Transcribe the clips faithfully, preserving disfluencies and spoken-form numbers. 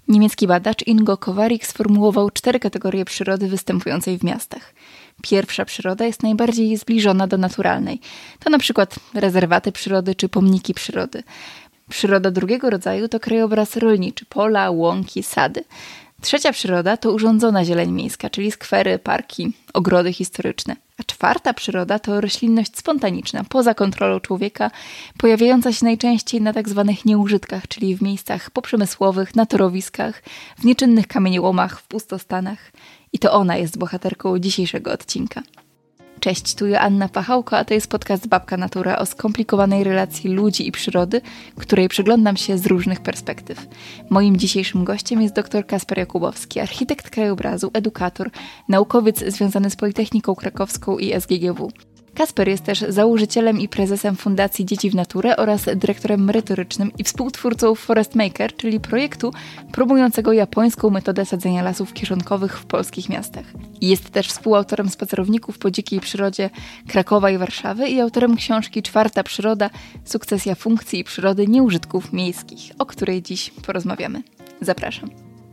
Niemiecki badacz Ingo Kowarik sformułował cztery kategorie przyrody występującej w miastach. Pierwsza przyroda jest najbardziej zbliżona do naturalnej. To na przykład rezerwaty przyrody czy pomniki przyrody. Przyroda drugiego rodzaju to krajobraz rolniczy, pola, łąki, sady. Trzecia przyroda to urządzona zieleń miejska, czyli skwery, parki, ogrody historyczne. A czwarta przyroda to roślinność spontaniczna, poza kontrolą człowieka, pojawiająca się najczęściej na tak zwanych nieużytkach, czyli w miejscach poprzemysłowych, na torowiskach, w nieczynnych kamieniołomach, w pustostanach. I to ona jest bohaterką dzisiejszego odcinka. Cześć, tu Joanna Pachałko, a to jest podcast Babka Natura o skomplikowanej relacji ludzi i przyrody, której przyglądam się z różnych perspektyw. Moim dzisiejszym gościem jest dr Kasper Jakubowski, architekt krajobrazu, edukator, naukowiec związany z Politechniką Krakowską i S G G W. Kasper jest też założycielem i prezesem Fundacji Dzieci w Naturę oraz dyrektorem merytorycznym i współtwórcą Forest Maker, czyli projektu promującego japońską metodę sadzenia lasów kieszonkowych w polskich miastach. Jest też współautorem spacerowników po dzikiej przyrodzie Krakowa i Warszawy i autorem książki Czwarta Przyroda – Sukcesja funkcji i przyrody nieużytków miejskich, o której dziś porozmawiamy. Zapraszam.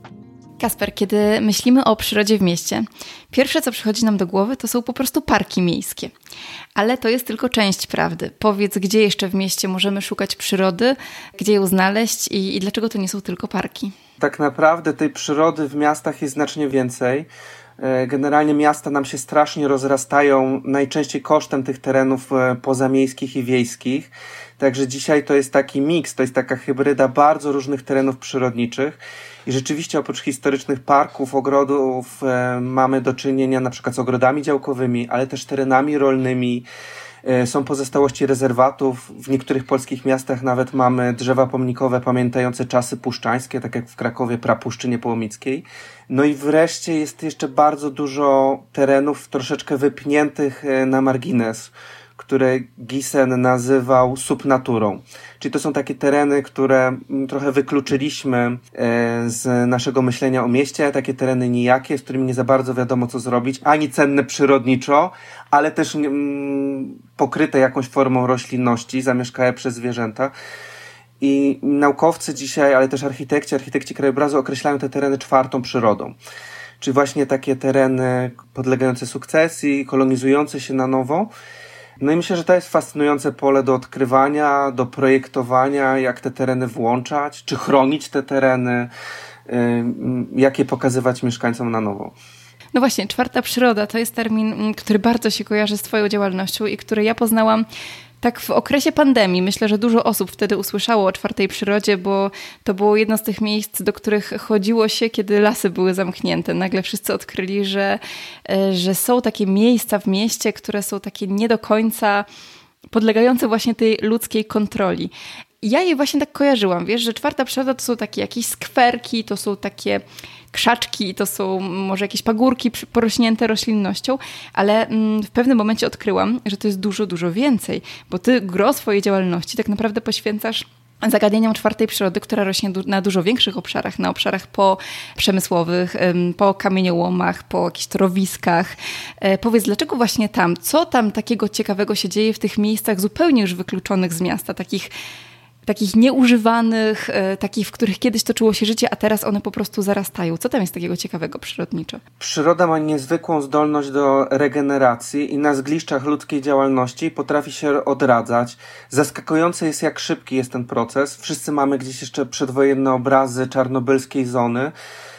Kasper, kiedy myślimy o przyrodzie w mieście, pierwsze co przychodzi nam do głowy to są po prostu parki miejskie. Ale to jest tylko część prawdy. Powiedz, gdzie jeszcze w mieście możemy szukać przyrody, gdzie ją znaleźć i, i dlaczego to nie są tylko parki? Tak naprawdę tej przyrody w miastach jest znacznie więcej. Generalnie miasta nam się strasznie rozrastają, najczęściej kosztem tych terenów pozamiejskich i wiejskich. Także dzisiaj to jest taki miks, to jest taka hybryda bardzo różnych terenów przyrodniczych. I rzeczywiście oprócz historycznych parków, ogrodów e, mamy do czynienia na przykład z ogrodami działkowymi, ale też terenami rolnymi. E, są pozostałości rezerwatów. W niektórych polskich miastach nawet mamy drzewa pomnikowe pamiętające czasy puszczańskie, tak jak w Krakowie prapuszczy Niepołomickiej. No i wreszcie jest jeszcze bardzo dużo terenów troszeczkę wypniętych na margines, które Giesen nazywał subnaturą. Czyli to są takie tereny, które trochę wykluczyliśmy z naszego myślenia o mieście, takie tereny nijakie, z którymi nie za bardzo wiadomo co zrobić, ani cenne przyrodniczo, ale też pokryte jakąś formą roślinności, zamieszkałe przez zwierzęta. I naukowcy dzisiaj, ale też architekci, architekci krajobrazu określają te tereny czwartą przyrodą. Czyli właśnie takie tereny podlegające sukcesji, kolonizujące się na nowo. No i myślę, że to jest fascynujące pole do odkrywania, do projektowania, jak te tereny włączać, czy chronić te tereny, jak je pokazywać mieszkańcom na nowo. No właśnie, czwarta przyroda to jest termin, który bardzo się kojarzy z twoją działalnością i który ja poznałam tak w okresie pandemii. Myślę, że dużo osób wtedy usłyszało o czwartej przyrodzie, bo to było jedno z tych miejsc, do których chodziło się, kiedy lasy były zamknięte. Nagle wszyscy odkryli, że, że są takie miejsca w mieście, które są takie nie do końca podlegające właśnie tej ludzkiej kontroli. Ja je właśnie tak kojarzyłam, wiesz, że czwarta przyroda to są takie jakieś skwerki, to są takie krzaczki, to są może jakieś pagórki porośnięte roślinnością, ale w pewnym momencie odkryłam, że to jest dużo, dużo więcej, bo ty gro swojej działalności tak naprawdę poświęcasz zagadnieniom czwartej przyrody, która rośnie na dużo większych obszarach, na obszarach po przemysłowych, po kamieniołomach, po jakichś torowiskach. Powiedz, dlaczego właśnie tam? Co tam takiego ciekawego się dzieje w tych miejscach zupełnie już wykluczonych z miasta, takich takich nieużywanych, takich, w których kiedyś toczyło się życie, a teraz one po prostu zarastają. Co tam jest takiego ciekawego przyrodniczo? Przyroda ma niezwykłą zdolność do regeneracji i na zgliszczach ludzkiej działalności potrafi się odradzać. Zaskakujące jest, jak szybki jest ten proces. Wszyscy mamy gdzieś jeszcze przedwojenne obrazy czarnobylskiej zony.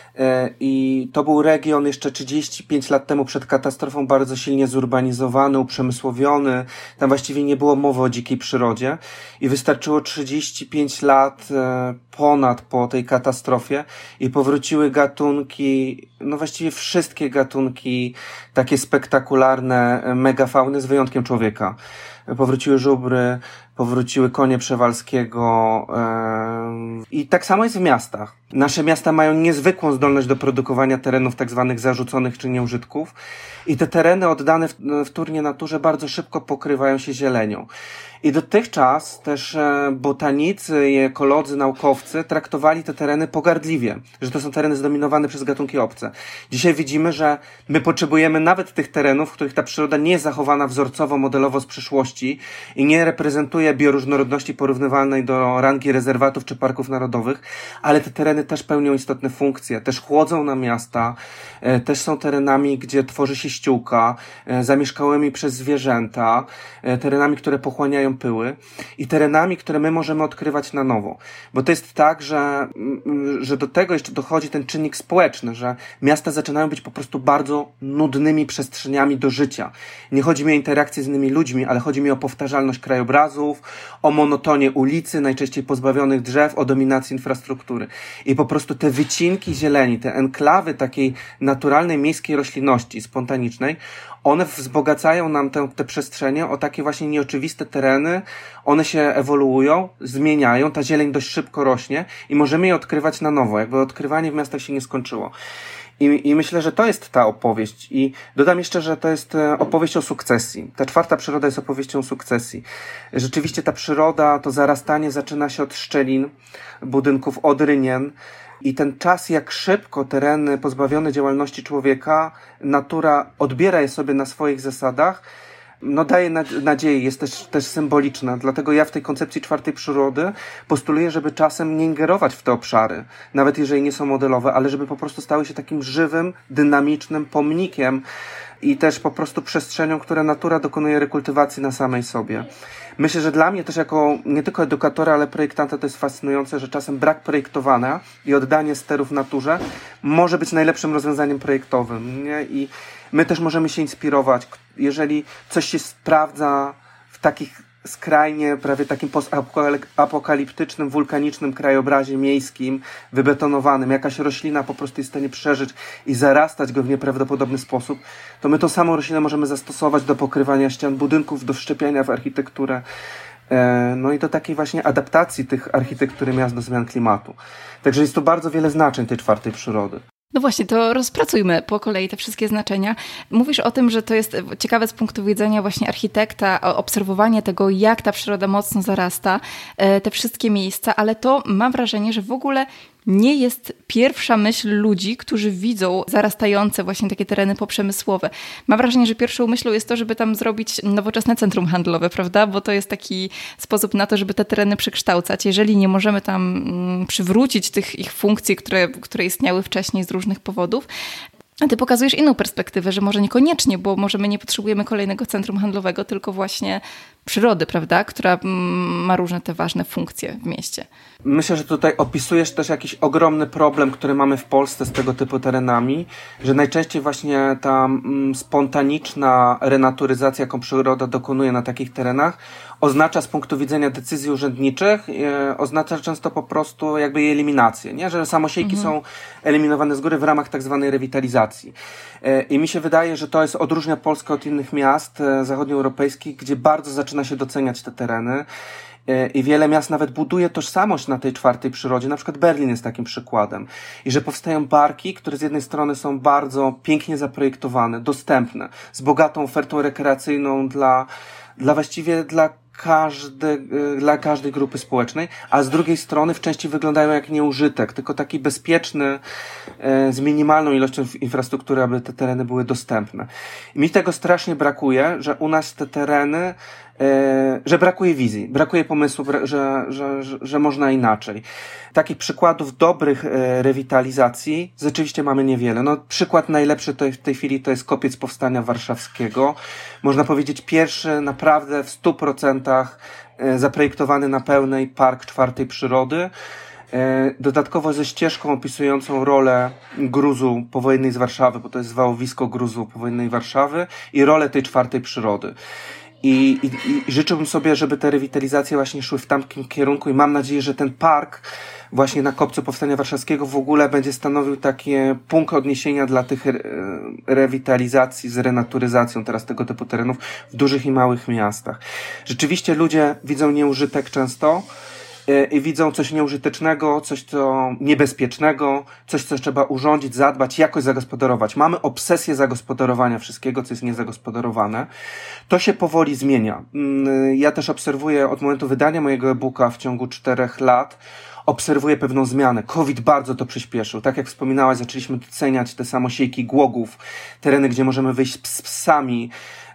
I to był region jeszcze trzydzieści pięć lat temu przed katastrofą bardzo silnie zurbanizowany, uprzemysłowiony. Tam właściwie nie było mowy o dzikiej przyrodzie i wystarczyło trzydzieści pięć lat ponad po tej katastrofie i powróciły gatunki, no właściwie wszystkie gatunki takie spektakularne megafauny z wyjątkiem człowieka. Powróciły żubry, powróciły konie Przewalskiego yy, i tak samo jest w miastach. Nasze miasta mają niezwykłą zdolność do produkowania terenów tak zwanych zarzuconych czy nieużytków i te tereny oddane w, wtórnie naturze bardzo szybko pokrywają się zielenią. I dotychczas też botanicy i ekolodzy, naukowcy traktowali te tereny pogardliwie, że to są tereny zdominowane przez gatunki obce. Dzisiaj widzimy, że my potrzebujemy nawet tych terenów, w których ta przyroda nie jest zachowana wzorcowo, modelowo z przyszłości i nie reprezentuje brakuje bioróżnorodności porównywalnej do rangi rezerwatów czy parków narodowych, ale te tereny też pełnią istotne funkcje, też chłodzą na miasta, też są terenami, gdzie tworzy się ściółka, zamieszkałymi przez zwierzęta, terenami, które pochłaniają pyły i terenami, które my możemy odkrywać na nowo. Bo to jest tak, że, że do tego jeszcze dochodzi ten czynnik społeczny, że miasta zaczynają być po prostu bardzo nudnymi przestrzeniami do życia. Nie chodzi mi o interakcję z innymi ludźmi, ale chodzi mi o powtarzalność krajobrazów, o monotonię ulicy, najczęściej pozbawionych drzew, o dominacji infrastruktury. I po prostu te wycinki zieleni, te enklawy takiej naturalnej miejskiej roślinności spontanicznej, one wzbogacają nam te, te przestrzenie o takie właśnie nieoczywiste tereny, one się ewoluują, zmieniają, ta zieleń dość szybko rośnie i możemy je odkrywać na nowo, jakby odkrywanie w miastach się nie skończyło. I, I myślę, że to jest ta opowieść. I dodam jeszcze, że to jest opowieść o sukcesji. Ta czwarta przyroda jest opowieścią o sukcesji. Rzeczywiście ta przyroda, to zarastanie zaczyna się od szczelin, budynków, od rynien. I ten czas, jak szybko tereny pozbawione działalności człowieka, natura odbiera je sobie na swoich zasadach, no daje nadzieję, jest też, też symboliczna. Dlatego ja w tej koncepcji czwartej przyrody postuluję, żeby czasem nie ingerować w te obszary, nawet jeżeli nie są modelowe, ale żeby po prostu stały się takim żywym, dynamicznym pomnikiem i też po prostu przestrzenią, która natura dokonuje rekultywacji na samej sobie. Myślę, że dla mnie też jako nie tylko edukatora, ale projektanta to jest fascynujące, że czasem brak projektowania i oddanie sterów naturze może być najlepszym rozwiązaniem projektowym, nie? I my też możemy się inspirować. Jeżeli coś się sprawdza w takich skrajnie, prawie takim postapokaliptycznym, wulkanicznym krajobrazie miejskim, wybetonowanym, jakaś roślina po prostu jest w stanie przeżyć i zarastać go w nieprawdopodobny sposób, to my tą samą roślinę możemy zastosować do pokrywania ścian budynków, do wszczepiania w architekturę, no i do takiej właśnie adaptacji tych architektury miast do zmian klimatu. Także jest tu bardzo wiele znaczeń tej czwartej przyrody. No właśnie, to rozpracujmy po kolei te wszystkie znaczenia. Mówisz o tym, że to jest ciekawe z punktu widzenia właśnie architekta, obserwowanie tego, jak ta przyroda mocno zarasta, te wszystkie miejsca, ale to mam wrażenie, że w ogóle nie jest pierwsza myśl ludzi, którzy widzą zarastające właśnie takie tereny poprzemysłowe. Mam wrażenie, że pierwszą myślą jest to, żeby tam zrobić nowoczesne centrum handlowe, prawda? Bo to jest taki sposób na to, żeby te tereny przekształcać. Jeżeli nie możemy tam przywrócić tych ich funkcji, które, które istniały wcześniej z różnych powodów, a ty pokazujesz inną perspektywę, że może niekoniecznie, bo może my nie potrzebujemy kolejnego centrum handlowego, tylko właśnie przyrody, prawda, która ma różne te ważne funkcje w mieście. Myślę, że tutaj opisujesz też jakiś ogromny problem, który mamy w Polsce z tego typu terenami, że najczęściej właśnie ta mm, spontaniczna renaturyzacja, jaką przyroda dokonuje na takich terenach, oznacza z punktu widzenia decyzji urzędniczych, e, oznacza często po prostu jakby jej eliminację, nie? Że samosiejki mhm. są eliminowane z góry w ramach tak zwanej rewitalizacji. E, I mi się wydaje, że to jest odróżnia Polskę od innych miast e, zachodnioeuropejskich, gdzie bardzo zaczyna się doceniać te tereny. I wiele miast nawet buduje tożsamość na tej czwartej przyrodzie. Na przykład Berlin jest takim przykładem. I że powstają parki, które z jednej strony są bardzo pięknie zaprojektowane, dostępne, z bogatą ofertą rekreacyjną dla, dla właściwie dla każdy, dla każdej grupy społecznej, a z drugiej strony w części wyglądają jak nieużytek, tylko taki bezpieczny, z minimalną ilością infrastruktury, aby te tereny były dostępne. I mi tego strasznie brakuje, że u nas te tereny, że brakuje wizji, brakuje pomysłu, że, że, że, że można inaczej. Takich przykładów dobrych rewitalizacji rzeczywiście mamy niewiele. No, przykład najlepszy to w tej chwili to jest Kopiec Powstania Warszawskiego. Można powiedzieć pierwszy naprawdę w stu procentach zaprojektowany na pełnej park czwartej przyrody. Dodatkowo ze ścieżką opisującą rolę gruzu powojennej z Warszawy, bo to jest zwałowisko gruzu powojennej Warszawy i rolę tej czwartej przyrody. I, i, I życzyłbym sobie, żeby te rewitalizacje właśnie szły w tamtym kierunku i mam nadzieję, że ten park właśnie na Kopcu Powstania Warszawskiego w ogóle będzie stanowił takie punkt odniesienia dla tych re, rewitalizacji z renaturyzacją teraz tego typu terenów w dużych i małych miastach. Rzeczywiście ludzie widzą nieużytek często i widzą coś nieużytecznego, coś co niebezpiecznego, coś co trzeba urządzić, zadbać, jakoś zagospodarować. Mamy obsesję zagospodarowania wszystkiego, co jest niezagospodarowane. To się powoli zmienia. Ja też obserwuję od momentu wydania mojego e-booka w ciągu czterech lat obserwuję pewną zmianę. COVID bardzo to przyspieszył. Tak jak wspominałaś, zaczęliśmy doceniać te samosiejki Głogów, tereny, gdzie możemy wyjść z psami,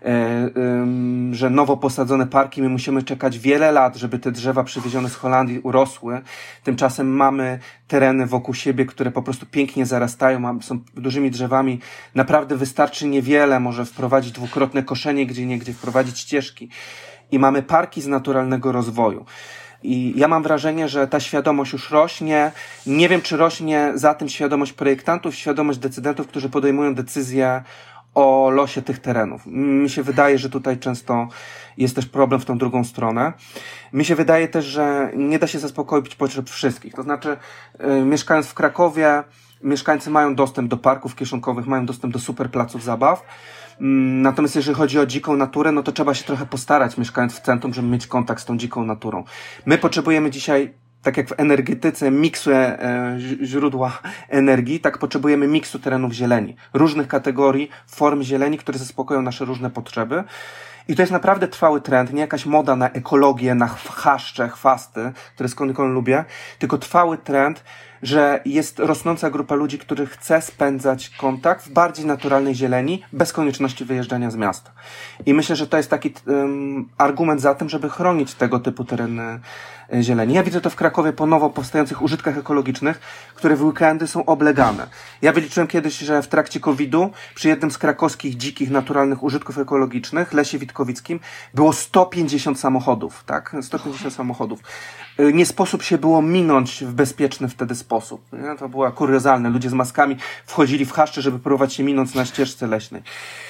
że nowo posadzone parki, my musimy czekać wiele lat, żeby te drzewa przywiezione z Holandii urosły. Tymczasem mamy tereny wokół siebie, które po prostu pięknie zarastają, są dużymi drzewami. Naprawdę wystarczy niewiele, może wprowadzić dwukrotne koszenie gdzie niegdzie, wprowadzić ścieżki. I mamy parki z naturalnego rozwoju. I ja mam wrażenie, że ta świadomość już rośnie. Nie wiem, czy rośnie za tym świadomość projektantów, świadomość decydentów, którzy podejmują decyzje o losie tych terenów. Mi się wydaje, że tutaj często jest też problem w tą drugą stronę. Mi się wydaje też, że nie da się zaspokoić potrzeb wszystkich. To znaczy, yy, mieszkając w Krakowie, mieszkańcy mają dostęp do parków kieszonkowych, mają dostęp do super placów zabaw. Yy, natomiast jeżeli chodzi o dziką naturę, no to trzeba się trochę postarać, mieszkając w centrum, żeby mieć kontakt z tą dziką naturą. My potrzebujemy dzisiaj, tak jak w energetyce, miksu e, źródła energii, tak potrzebujemy miksu terenów zieleni. Różnych kategorii, form zieleni, które zaspokoją nasze różne potrzeby. I to jest naprawdę trwały trend, nie jakaś moda na ekologię, na chaszcze, chwasty, które skądinąd lubię, tylko trwały trend, że jest rosnąca grupa ludzi, których chce spędzać kontakt w bardziej naturalnej zieleni, bez konieczności wyjeżdżania z miasta. I myślę, że to jest taki um, argument za tym, żeby chronić tego typu tereny zieleni. Ja widzę to w Krakowie po nowo powstających użytkach ekologicznych, które w weekendy są oblegane. Ja wyliczyłem kiedyś, że w trakcie kowida przy jednym z krakowskich dzikich, naturalnych użytków ekologicznych, Lesie Witkowickim, było sto pięćdziesiąt samochodów, tak? sto pięćdziesiąt samochodów. Nie sposób się było minąć w bezpieczny wtedy sposób. Nie? To było kuriozalne. Ludzie z maskami wchodzili w chaszcze, żeby próbować się minąć na ścieżce leśnej.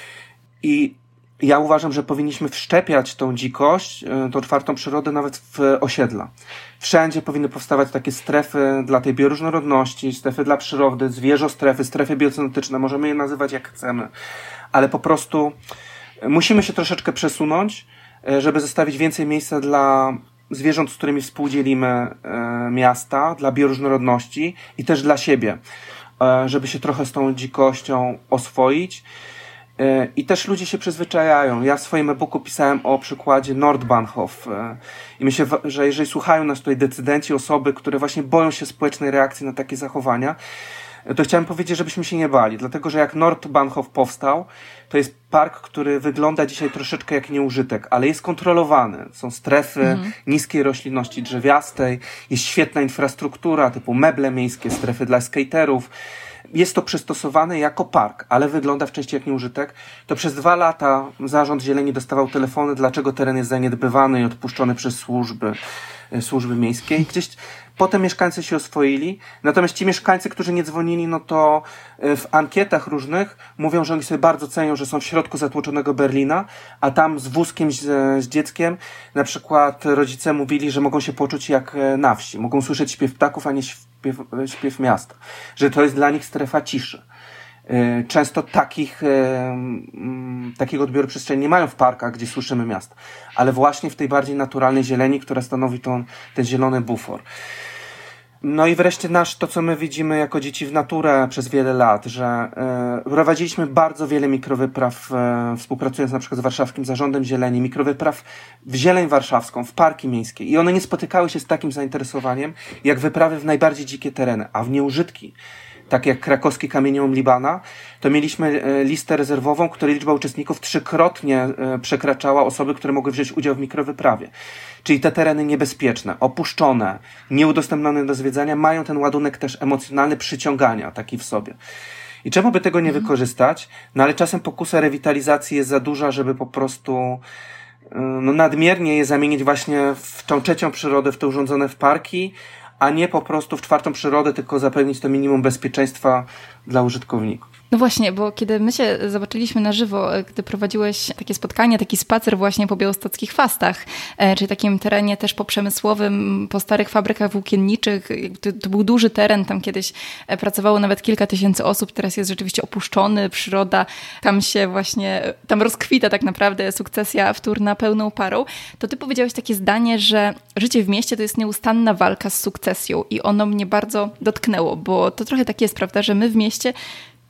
I ja uważam, że powinniśmy wszczepiać tą dzikość, tą czwartą przyrodę nawet w osiedla. Wszędzie powinny powstawać takie strefy dla tej bioróżnorodności, strefy dla przyrody, zwierzostrefy, strefy biocynetyczne. Możemy je nazywać jak chcemy. Ale po prostu musimy się troszeczkę przesunąć, żeby zostawić więcej miejsca dla zwierząt, z którymi współdzielimy e, miasta, dla bioróżnorodności i też dla siebie, e, żeby się trochę z tą dzikością oswoić. E, I też ludzie się przyzwyczajają. Ja w swoim e-booku pisałem o przykładzie Nordbahnhof e, i myślę, że jeżeli słuchają nas tutaj decydenci, osoby, które właśnie boją się społecznej reakcji na takie zachowania, to chciałem powiedzieć, żebyśmy się nie bali, dlatego że jak Nordbahnhof powstał, to jest park, który wygląda dzisiaj troszeczkę jak nieużytek, ale jest kontrolowany. Są strefy mhm. niskiej roślinności drzewiastej, jest świetna infrastruktura typu meble miejskie, strefy dla skaterów. Jest to przystosowane jako park, ale wygląda w części jak nieużytek. To przez dwa lata Zarząd Zieleni dostawał telefony, dlaczego teren jest zaniedbywany i odpuszczony przez służby, służby miejskie. I gdzieś potem mieszkańcy się oswoili, natomiast ci mieszkańcy, którzy nie dzwonili, no to w ankietach różnych mówią, że oni sobie bardzo cenią, że są w środku zatłoczonego Berlina, a tam z wózkiem, z, z dzieckiem, na przykład rodzice mówili, że mogą się poczuć jak na wsi, mogą słyszeć śpiew ptaków, a nie śpiew, śpiew miasta, że to jest dla nich strefa ciszy. Często takich, takiego odbioru przestrzeni nie mają w parkach, gdzie słyszymy miasto, ale właśnie w tej bardziej naturalnej zieleni, która stanowi tą, ten zielony bufor. No i wreszcie nasz, to co my widzimy jako dzieci w naturę przez wiele lat, że e, prowadziliśmy bardzo wiele mikrowypraw, e, współpracując na przykład z Warszawskim Zarządem Zieleni, mikrowypraw w zieleń warszawską, w parki miejskie i one nie spotykały się z takim zainteresowaniem jak wyprawy w najbardziej dzikie tereny, a w nieużytki, tak jak krakowski kamieniołom Libana, to mieliśmy listę rezerwową, której liczba uczestników trzykrotnie przekraczała osoby, które mogły wziąć udział w mikrowyprawie. Czyli te tereny niebezpieczne, opuszczone, nieudostępnione do zwiedzania, mają ten ładunek też emocjonalny przyciągania taki w sobie. I czemu by tego nie mm. wykorzystać? No ale czasem pokusa rewitalizacji jest za duża, żeby po prostu no, nadmiernie je zamienić właśnie w tą trzecią przyrodę, w te urządzone w parki, a nie po prostu w czwartą przyrodę, tylko zapewnić to minimum bezpieczeństwa dla użytkowników. No właśnie, bo kiedy my się zobaczyliśmy na żywo, gdy prowadziłeś takie spotkanie, taki spacer właśnie po białostockich Fastach, czyli takim terenie też poprzemysłowym, po starych fabrykach włókienniczych, to, to był duży teren, tam kiedyś pracowało nawet kilka tysięcy osób, teraz jest rzeczywiście opuszczony, przyroda, tam się właśnie, tam rozkwita tak naprawdę sukcesja wtórna pełną parą, to ty powiedziałeś takie zdanie, że życie w mieście to jest nieustanna walka z sukcesją i ono mnie bardzo dotknęło, bo to trochę tak jest, prawda, że my w mieście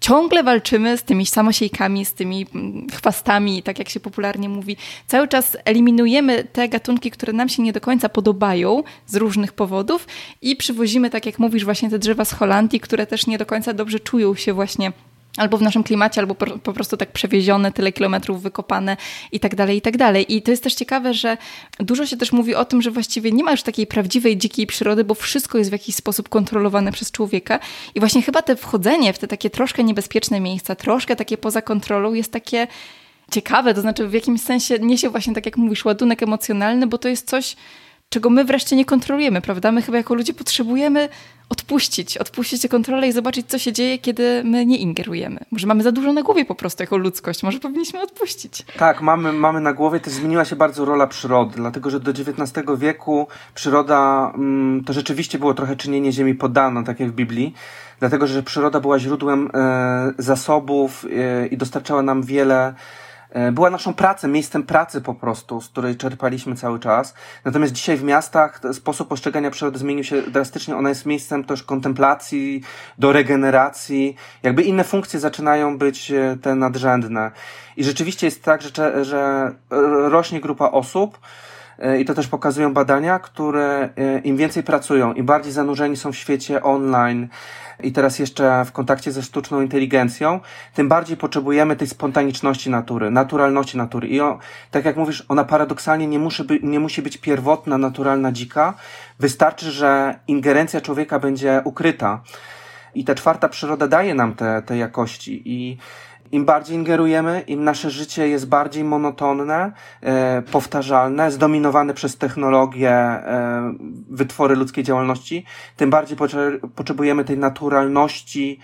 ciągle walczymy z tymi samosiejkami, z tymi chwastami, tak jak się popularnie mówi. Cały czas eliminujemy te gatunki, które nam się nie do końca podobają z różnych powodów i przywozimy, tak jak mówisz, właśnie te drzewa z Holandii, które też nie do końca dobrze czują się właśnie albo w naszym klimacie, albo po, po prostu tak przewiezione, tyle kilometrów wykopane i tak dalej, i tak dalej. I to jest też ciekawe, że dużo się też mówi o tym, że właściwie nie ma już takiej prawdziwej, dzikiej przyrody, bo wszystko jest w jakiś sposób kontrolowane przez człowieka. I właśnie chyba te wchodzenie w te takie troszkę niebezpieczne miejsca, troszkę takie poza kontrolą jest takie ciekawe, to znaczy w jakimś sensie niesie właśnie, tak jak mówisz, ładunek emocjonalny, bo to jest coś, czego my wreszcie nie kontrolujemy, prawda? My chyba jako ludzie potrzebujemy odpuścić, odpuścić tę kontrolę i zobaczyć, co się dzieje, kiedy my nie ingerujemy. Może mamy za dużo na głowie po prostu jako ludzkość, może powinniśmy odpuścić. Tak, mamy, mamy na głowie, też zmieniła się bardzo rola przyrody, dlatego że do dziewiętnastego wieku przyroda, to rzeczywiście było trochę czynienie ziemi poddaną, tak jak w Biblii, dlatego że przyroda była źródłem e, zasobów e, i dostarczała nam wiele. Była naszą pracą, miejscem pracy po prostu, z której czerpaliśmy cały czas. Natomiast dzisiaj w miastach sposób postrzegania przyrody zmienił się drastycznie. Ona jest miejscem też kontemplacji, do regeneracji. Jakby inne funkcje zaczynają być te nadrzędne. I rzeczywiście jest tak, że, że rośnie grupa osób, i to też pokazują badania, które im więcej pracują, im bardziej zanurzeni są w świecie online i teraz jeszcze w kontakcie ze sztuczną inteligencją, tym bardziej potrzebujemy tej spontaniczności natury, naturalności natury. I o, tak jak mówisz, ona paradoksalnie nie musi, by, nie musi być pierwotna, naturalna, dzika. Wystarczy, że ingerencja człowieka będzie ukryta. I ta czwarta przyroda daje nam te, te jakości. I im bardziej ingerujemy, im nasze życie jest bardziej monotonne, e, powtarzalne, zdominowane przez technologię, e, wytwory ludzkiej działalności, tym bardziej potrze- potrzebujemy tej naturalności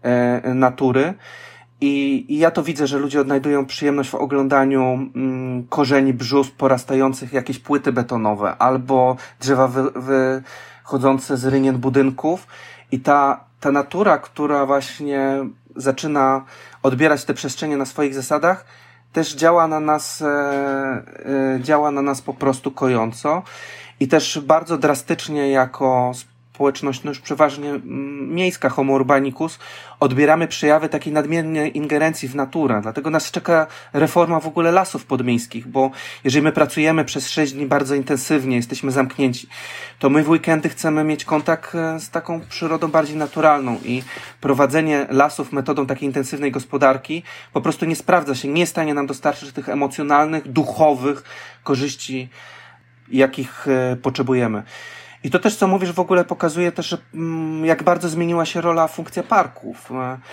e, natury. I, I ja to widzę, że ludzie odnajdują przyjemność w oglądaniu mm, korzeni brzusk porastających jakieś płyty betonowe albo drzewa wy, wychodzące z rynien budynków. I ta, ta natura, która właśnie zaczyna odbierać te przestrzenie na swoich zasadach, też działa na nas, e, e, działa na nas po prostu kojąco i też bardzo drastycznie jako społeczność, no już przeważnie miejska, homo urbanicus, odbieramy przejawy takiej nadmiernej ingerencji w naturę. Dlatego nas czeka reforma w ogóle lasów podmiejskich, bo jeżeli my pracujemy przez sześć dni bardzo intensywnie, jesteśmy zamknięci, to my w weekendy chcemy mieć kontakt z taką przyrodą bardziej naturalną i prowadzenie lasów metodą takiej intensywnej gospodarki po prostu nie sprawdza się, nie jest w stanie nam dostarczyć tych emocjonalnych, duchowych korzyści, jakich potrzebujemy. I to też, co mówisz, w ogóle pokazuje też, że, jak bardzo zmieniła się rola, funkcja parków.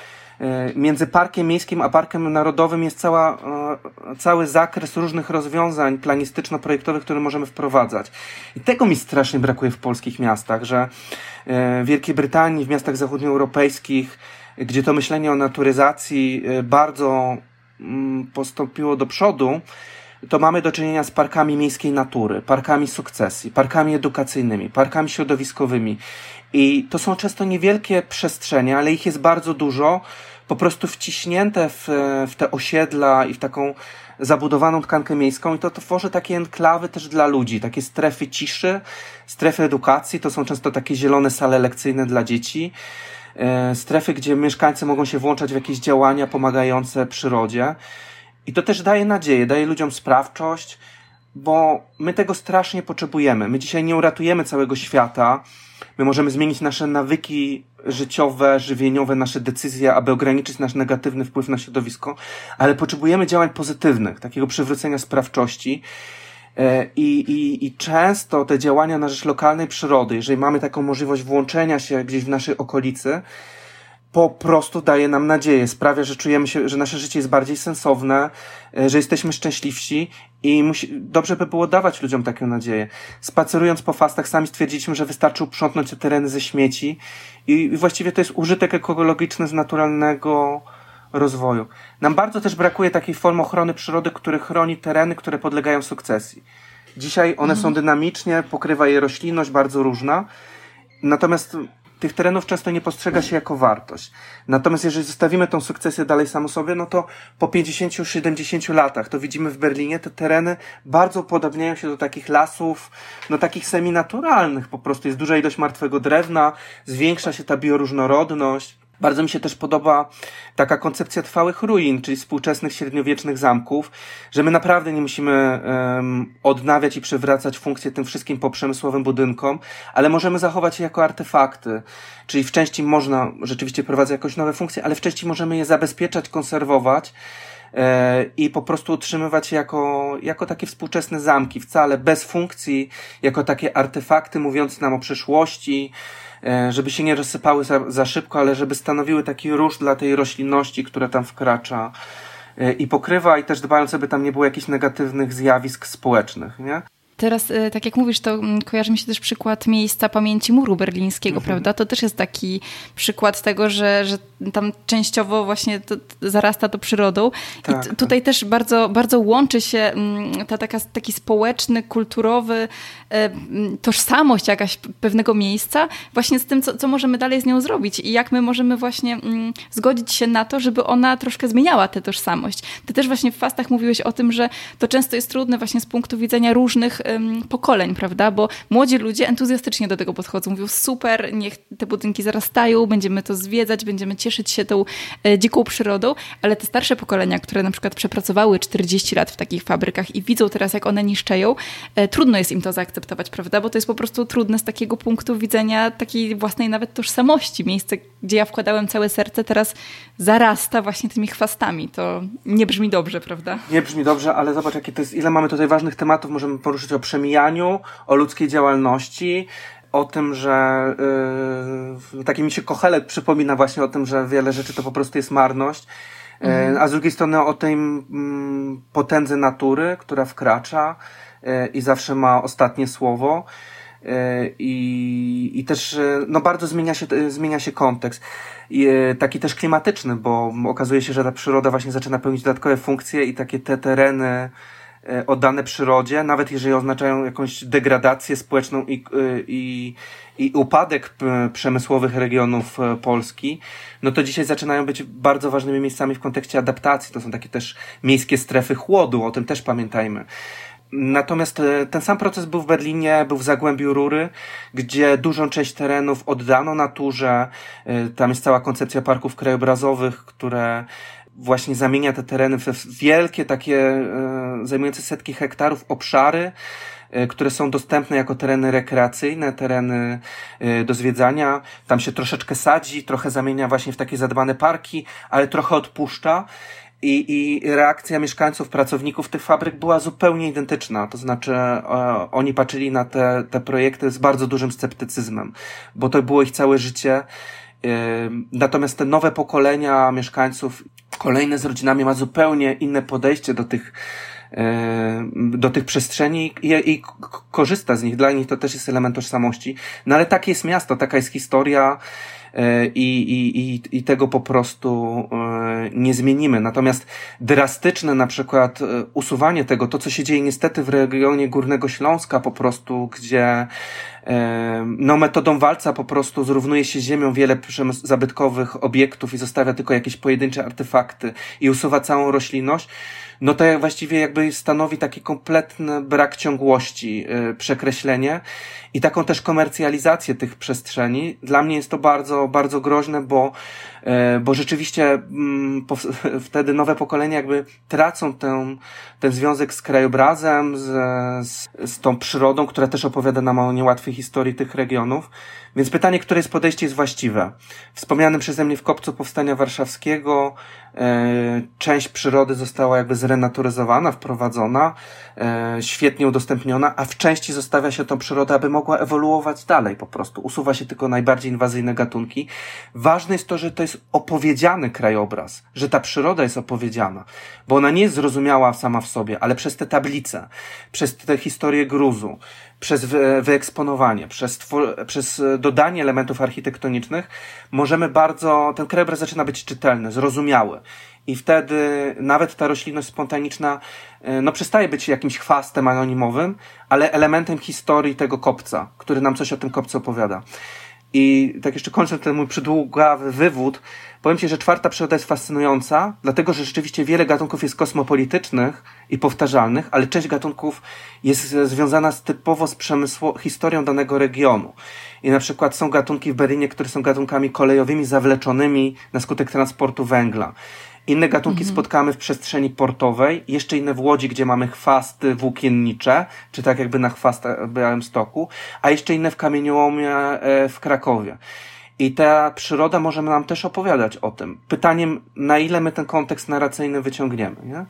Między parkiem miejskim a parkiem narodowym jest cała, cały zakres różnych rozwiązań planistyczno-projektowych, które możemy wprowadzać. I tego mi strasznie brakuje w polskich miastach, że w Wielkiej Brytanii, w miastach zachodnioeuropejskich, gdzie to myślenie o naturyzacji bardzo postąpiło do przodu, to mamy do czynienia z parkami miejskiej natury, parkami sukcesji, parkami edukacyjnymi, parkami środowiskowymi. I to są często niewielkie przestrzenie, ale ich jest bardzo dużo, po prostu wciśnięte w, w te osiedla i w taką zabudowaną tkankę miejską i to tworzy takie enklawy też dla ludzi, takie strefy ciszy, strefy edukacji, to są często takie zielone sale lekcyjne dla dzieci, strefy, gdzie mieszkańcy mogą się włączać w jakieś działania pomagające przyrodzie. I to też daje nadzieję, daje ludziom sprawczość, bo my tego strasznie potrzebujemy. My dzisiaj nie uratujemy całego świata. My możemy zmienić nasze nawyki życiowe, żywieniowe, nasze decyzje, aby ograniczyć nasz negatywny wpływ na środowisko, ale potrzebujemy działań pozytywnych, takiego przywrócenia sprawczości. I, i, i często te działania na rzecz lokalnej przyrody, jeżeli mamy taką możliwość włączenia się gdzieś w naszej okolicy, po prostu daje nam nadzieję, sprawia, że czujemy się, że nasze życie jest bardziej sensowne, że jesteśmy szczęśliwsi i musi, dobrze by było dawać ludziom taką nadzieję. Spacerując po Fastach sami stwierdziliśmy, że wystarczy uprzątnąć te tereny ze śmieci i właściwie to jest użytek ekologiczny z naturalnego rozwoju. Nam bardzo też brakuje takiej formy ochrony przyrody, który chroni tereny, które podlegają sukcesji. Dzisiaj one mhm. są dynamicznie, pokrywa je roślinność bardzo różna, natomiast tych terenów często nie postrzega się jako wartość. Natomiast jeżeli zostawimy tą sukcesję dalej samo sobie, no to po pięćdziesięciu siedemdziesięciu latach, to widzimy w Berlinie, te tereny bardzo upodabniają się do takich lasów, no takich semi-naturalnych po prostu. Jest duża ilość martwego drewna, zwiększa się ta bioróżnorodność. Bardzo mi się też podoba taka koncepcja trwałych ruin, czyli współczesnych średniowiecznych zamków, że my naprawdę nie musimy um, odnawiać i przywracać funkcję tym wszystkim poprzemysłowym budynkom, ale możemy zachować je jako artefakty. Czyli w części można rzeczywiście prowadzić jakieś nowe funkcje, ale w części możemy je zabezpieczać, konserwować e, i po prostu utrzymywać je jako, jako takie współczesne zamki, wcale bez funkcji, jako takie artefakty mówiące nam o przyszłości, żeby się nie rozsypały za, za szybko, ale żeby stanowiły taki róż dla tej roślinności, która tam wkracza i pokrywa, i też dbając, żeby tam nie było jakichś negatywnych zjawisk społecznych, nie? Teraz, tak jak mówisz, to kojarzy mi się też przykład miejsca pamięci muru berlińskiego, mhm. prawda? To też jest taki przykład tego, że, że tam częściowo właśnie to, to zarasta to przyrodą. Tak, I t- tutaj tak. też bardzo, bardzo łączy się ta taka, taki społeczny, kulturowy e, tożsamość jakaś pewnego miejsca właśnie z tym, co, co możemy dalej z nią zrobić i jak my możemy właśnie m, zgodzić się na to, żeby ona troszkę zmieniała tę tożsamość. Ty też właśnie w Fastach mówiłeś o tym, że to często jest trudne właśnie z punktu widzenia różnych pokoleń, prawda? Bo młodzi ludzie entuzjastycznie do tego podchodzą. Mówią, super, niech te budynki zarastają, będziemy to zwiedzać, będziemy cieszyć się tą e, dziką przyrodą, ale te starsze pokolenia, które na przykład przepracowały czterdzieści lat w takich fabrykach i widzą teraz, jak one niszczeją, e, trudno jest im to zaakceptować, prawda? Bo to jest po prostu trudne z takiego punktu widzenia takiej własnej nawet tożsamości. Miejsce, gdzie ja wkładałem całe serce, teraz zarasta właśnie tymi chwastami. To nie brzmi dobrze, prawda? Nie brzmi dobrze, ale zobacz, jakie to jest, ile mamy tutaj ważnych tematów. Możemy poruszyć o przemijaniu, o ludzkiej działalności, o tym, że yy, taki mi się Kochelet przypomina właśnie o tym, że wiele rzeczy to po prostu jest marność, yy, mhm. a z drugiej strony o tej yy, potędze natury, która wkracza yy, i zawsze ma ostatnie słowo. I, i też no bardzo zmienia się, zmienia się kontekst. I, taki też klimatyczny, bo okazuje się, że ta przyroda właśnie zaczyna pełnić dodatkowe funkcje i takie te tereny oddane przyrodzie, nawet jeżeli oznaczają jakąś degradację społeczną i, i, i upadek przemysłowych regionów Polski, no to dzisiaj zaczynają być bardzo ważnymi miejscami w kontekście adaptacji. To są takie też miejskie strefy chłodu, o tym też pamiętajmy. Natomiast ten sam proces był w Berlinie, był w Zagłębiu Rury, gdzie dużą część terenów oddano naturze. Tam jest cała koncepcja parków krajobrazowych, które właśnie zamienia te tereny w wielkie, takie zajmujące setki hektarów obszary, które są dostępne jako tereny rekreacyjne, tereny do zwiedzania. Tam się troszeczkę sadzi, trochę zamienia właśnie w takie zadbane parki, ale trochę odpuszcza. I, I reakcja mieszkańców, pracowników tych fabryk była zupełnie identyczna. To znaczy e, oni patrzyli na te, te projekty z bardzo dużym sceptycyzmem, bo to było ich całe życie. E, natomiast te nowe pokolenia mieszkańców, kolejne z rodzinami, ma zupełnie inne podejście do tych e, do tych przestrzeni i, i korzysta z nich. Dla nich to też jest element tożsamości. No ale takie jest miasto, taka jest historia. I, i, i, i tego po prostu nie zmienimy. Natomiast drastyczne na przykład usuwanie tego, to co się dzieje niestety w regionie Górnego Śląska po prostu, gdzie no metodą walca po prostu zrównuje się z ziemią wiele zabytkowych obiektów i zostawia tylko jakieś pojedyncze artefakty i usuwa całą roślinność, no to właściwie jakby stanowi taki kompletny brak ciągłości, yy, przekreślenie i taką też komercjalizację tych przestrzeni. Dla mnie jest to bardzo, bardzo groźne, bo, yy, bo rzeczywiście yy, po, wtedy nowe pokolenia jakby tracą ten, ten związek z krajobrazem, z, z, z tą przyrodą, która też opowiada nam o niełatwej historii tych regionów. Więc pytanie, które jest podejście jest właściwe. Wspomnianym przeze mnie w Kopcu Powstania Warszawskiego e, część przyrody została jakby zrenaturyzowana, wprowadzona, e, świetnie udostępniona, a w części zostawia się tą przyrodę, aby mogła ewoluować dalej po prostu. Usuwa się tylko najbardziej inwazyjne gatunki. Ważne jest to, że to jest opowiedziany krajobraz, że ta przyroda jest opowiedziana, bo ona nie jest zrozumiała sama w sobie, ale przez te tablice, przez tę historię gruzu, przez wyeksponowanie, przez, twor- przez dodanie elementów architektonicznych możemy bardzo, ten krajobraz zaczyna być czytelny, zrozumiały. I wtedy nawet ta roślinność spontaniczna no przestaje być jakimś chwastem anonimowym, ale elementem historii tego kopca, który nam coś o tym kopcu opowiada. I tak jeszcze kończąc ten mój przydługawy wywód, powiem Ci, że czwarta przyroda jest fascynująca, dlatego że rzeczywiście wiele gatunków jest kosmopolitycznych i powtarzalnych, ale część gatunków jest związana z, typowo z przemysło, historią danego regionu. I na przykład są gatunki w Berlinie, które są gatunkami kolejowymi zawleczonymi na skutek transportu węgla. Inne gatunki mhm. spotkamy w przestrzeni portowej, jeszcze inne w Łodzi, gdzie mamy chwasty włókiennicze, czy tak jakby na chwastach w Białymstoku, a jeszcze inne w kamieniołomie w Krakowie. I ta przyroda może nam też opowiadać o tym. Pytaniem, na ile my ten kontekst narracyjny wyciągniemy, nie?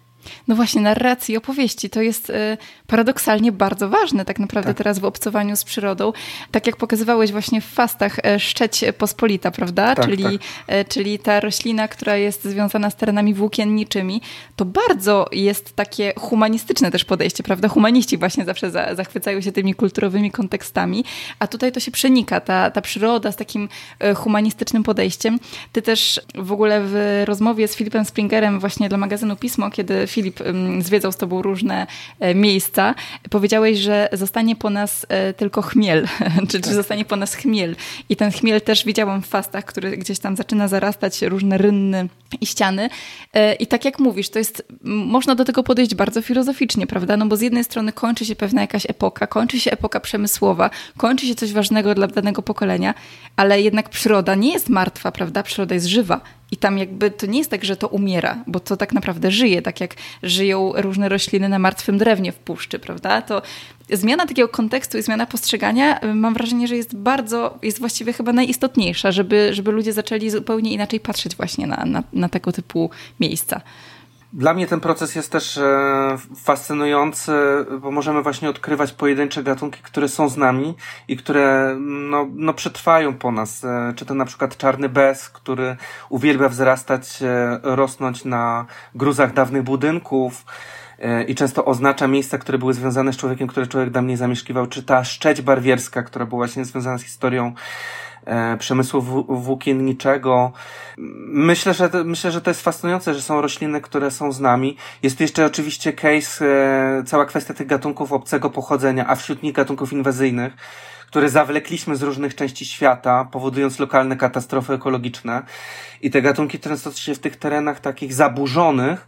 No właśnie, narracji, opowieści to jest y, paradoksalnie bardzo ważne tak naprawdę tak. teraz w obcowaniu z przyrodą. Tak jak pokazywałeś właśnie w fastach y, szczeć pospolita, prawda? Tak, czyli, tak. Y, czyli ta roślina, która jest związana z terenami włókienniczymi. To bardzo jest takie humanistyczne też podejście, prawda? Humaniści właśnie zawsze za, zachwycają się tymi kulturowymi kontekstami, a tutaj to się przenika, ta, ta przyroda z takim y, humanistycznym podejściem. Ty też w ogóle w rozmowie z Filipem Springerem właśnie dla magazynu Pismo, kiedy Filip um, zwiedzał z tobą różne e, miejsca, powiedziałeś, że zostanie po nas e, tylko chmiel, czy, czy zostanie po nas chmiel. I ten chmiel też widziałam w fastach, który gdzieś tam zaczyna zarastać różne rynny i ściany. E, I tak jak mówisz, to jest, można do tego podejść bardzo filozoficznie, prawda? No bo z jednej strony kończy się pewna jakaś epoka, kończy się epoka przemysłowa, kończy się coś ważnego dla danego pokolenia, ale jednak przyroda nie jest martwa, prawda? Przyroda jest żywa. I tam jakby to nie jest tak, że to umiera, bo to tak naprawdę żyje, tak jak żyją różne rośliny na martwym drewnie w puszczy, prawda? To zmiana takiego kontekstu i zmiana postrzegania, mam wrażenie, że jest bardzo, jest właściwie chyba najistotniejsza, żeby, żeby ludzie zaczęli zupełnie inaczej patrzeć właśnie na, na, na tego typu miejsca. Dla mnie ten proces jest też e, fascynujący, bo możemy właśnie odkrywać pojedyncze gatunki, które są z nami i które no, no przetrwają po nas. E, czy to na przykład czarny bez, który uwielbia wzrastać, e, rosnąć na gruzach dawnych budynków e, i często oznacza miejsca, które były związane z człowiekiem, który człowiek dawniej zamieszkiwał, czy ta szczeć barwierska, która była właśnie związana z historią przemysłu włókienniczego. Myślę, że myślę, że to jest fascynujące, że są rośliny, które są z nami. Jest tu jeszcze oczywiście case, cała kwestia tych gatunków obcego pochodzenia, a wśród nich gatunków inwazyjnych, które zawlekliśmy z różnych części świata, powodując lokalne katastrofy ekologiczne. I te gatunki często się w tych terenach takich zaburzonych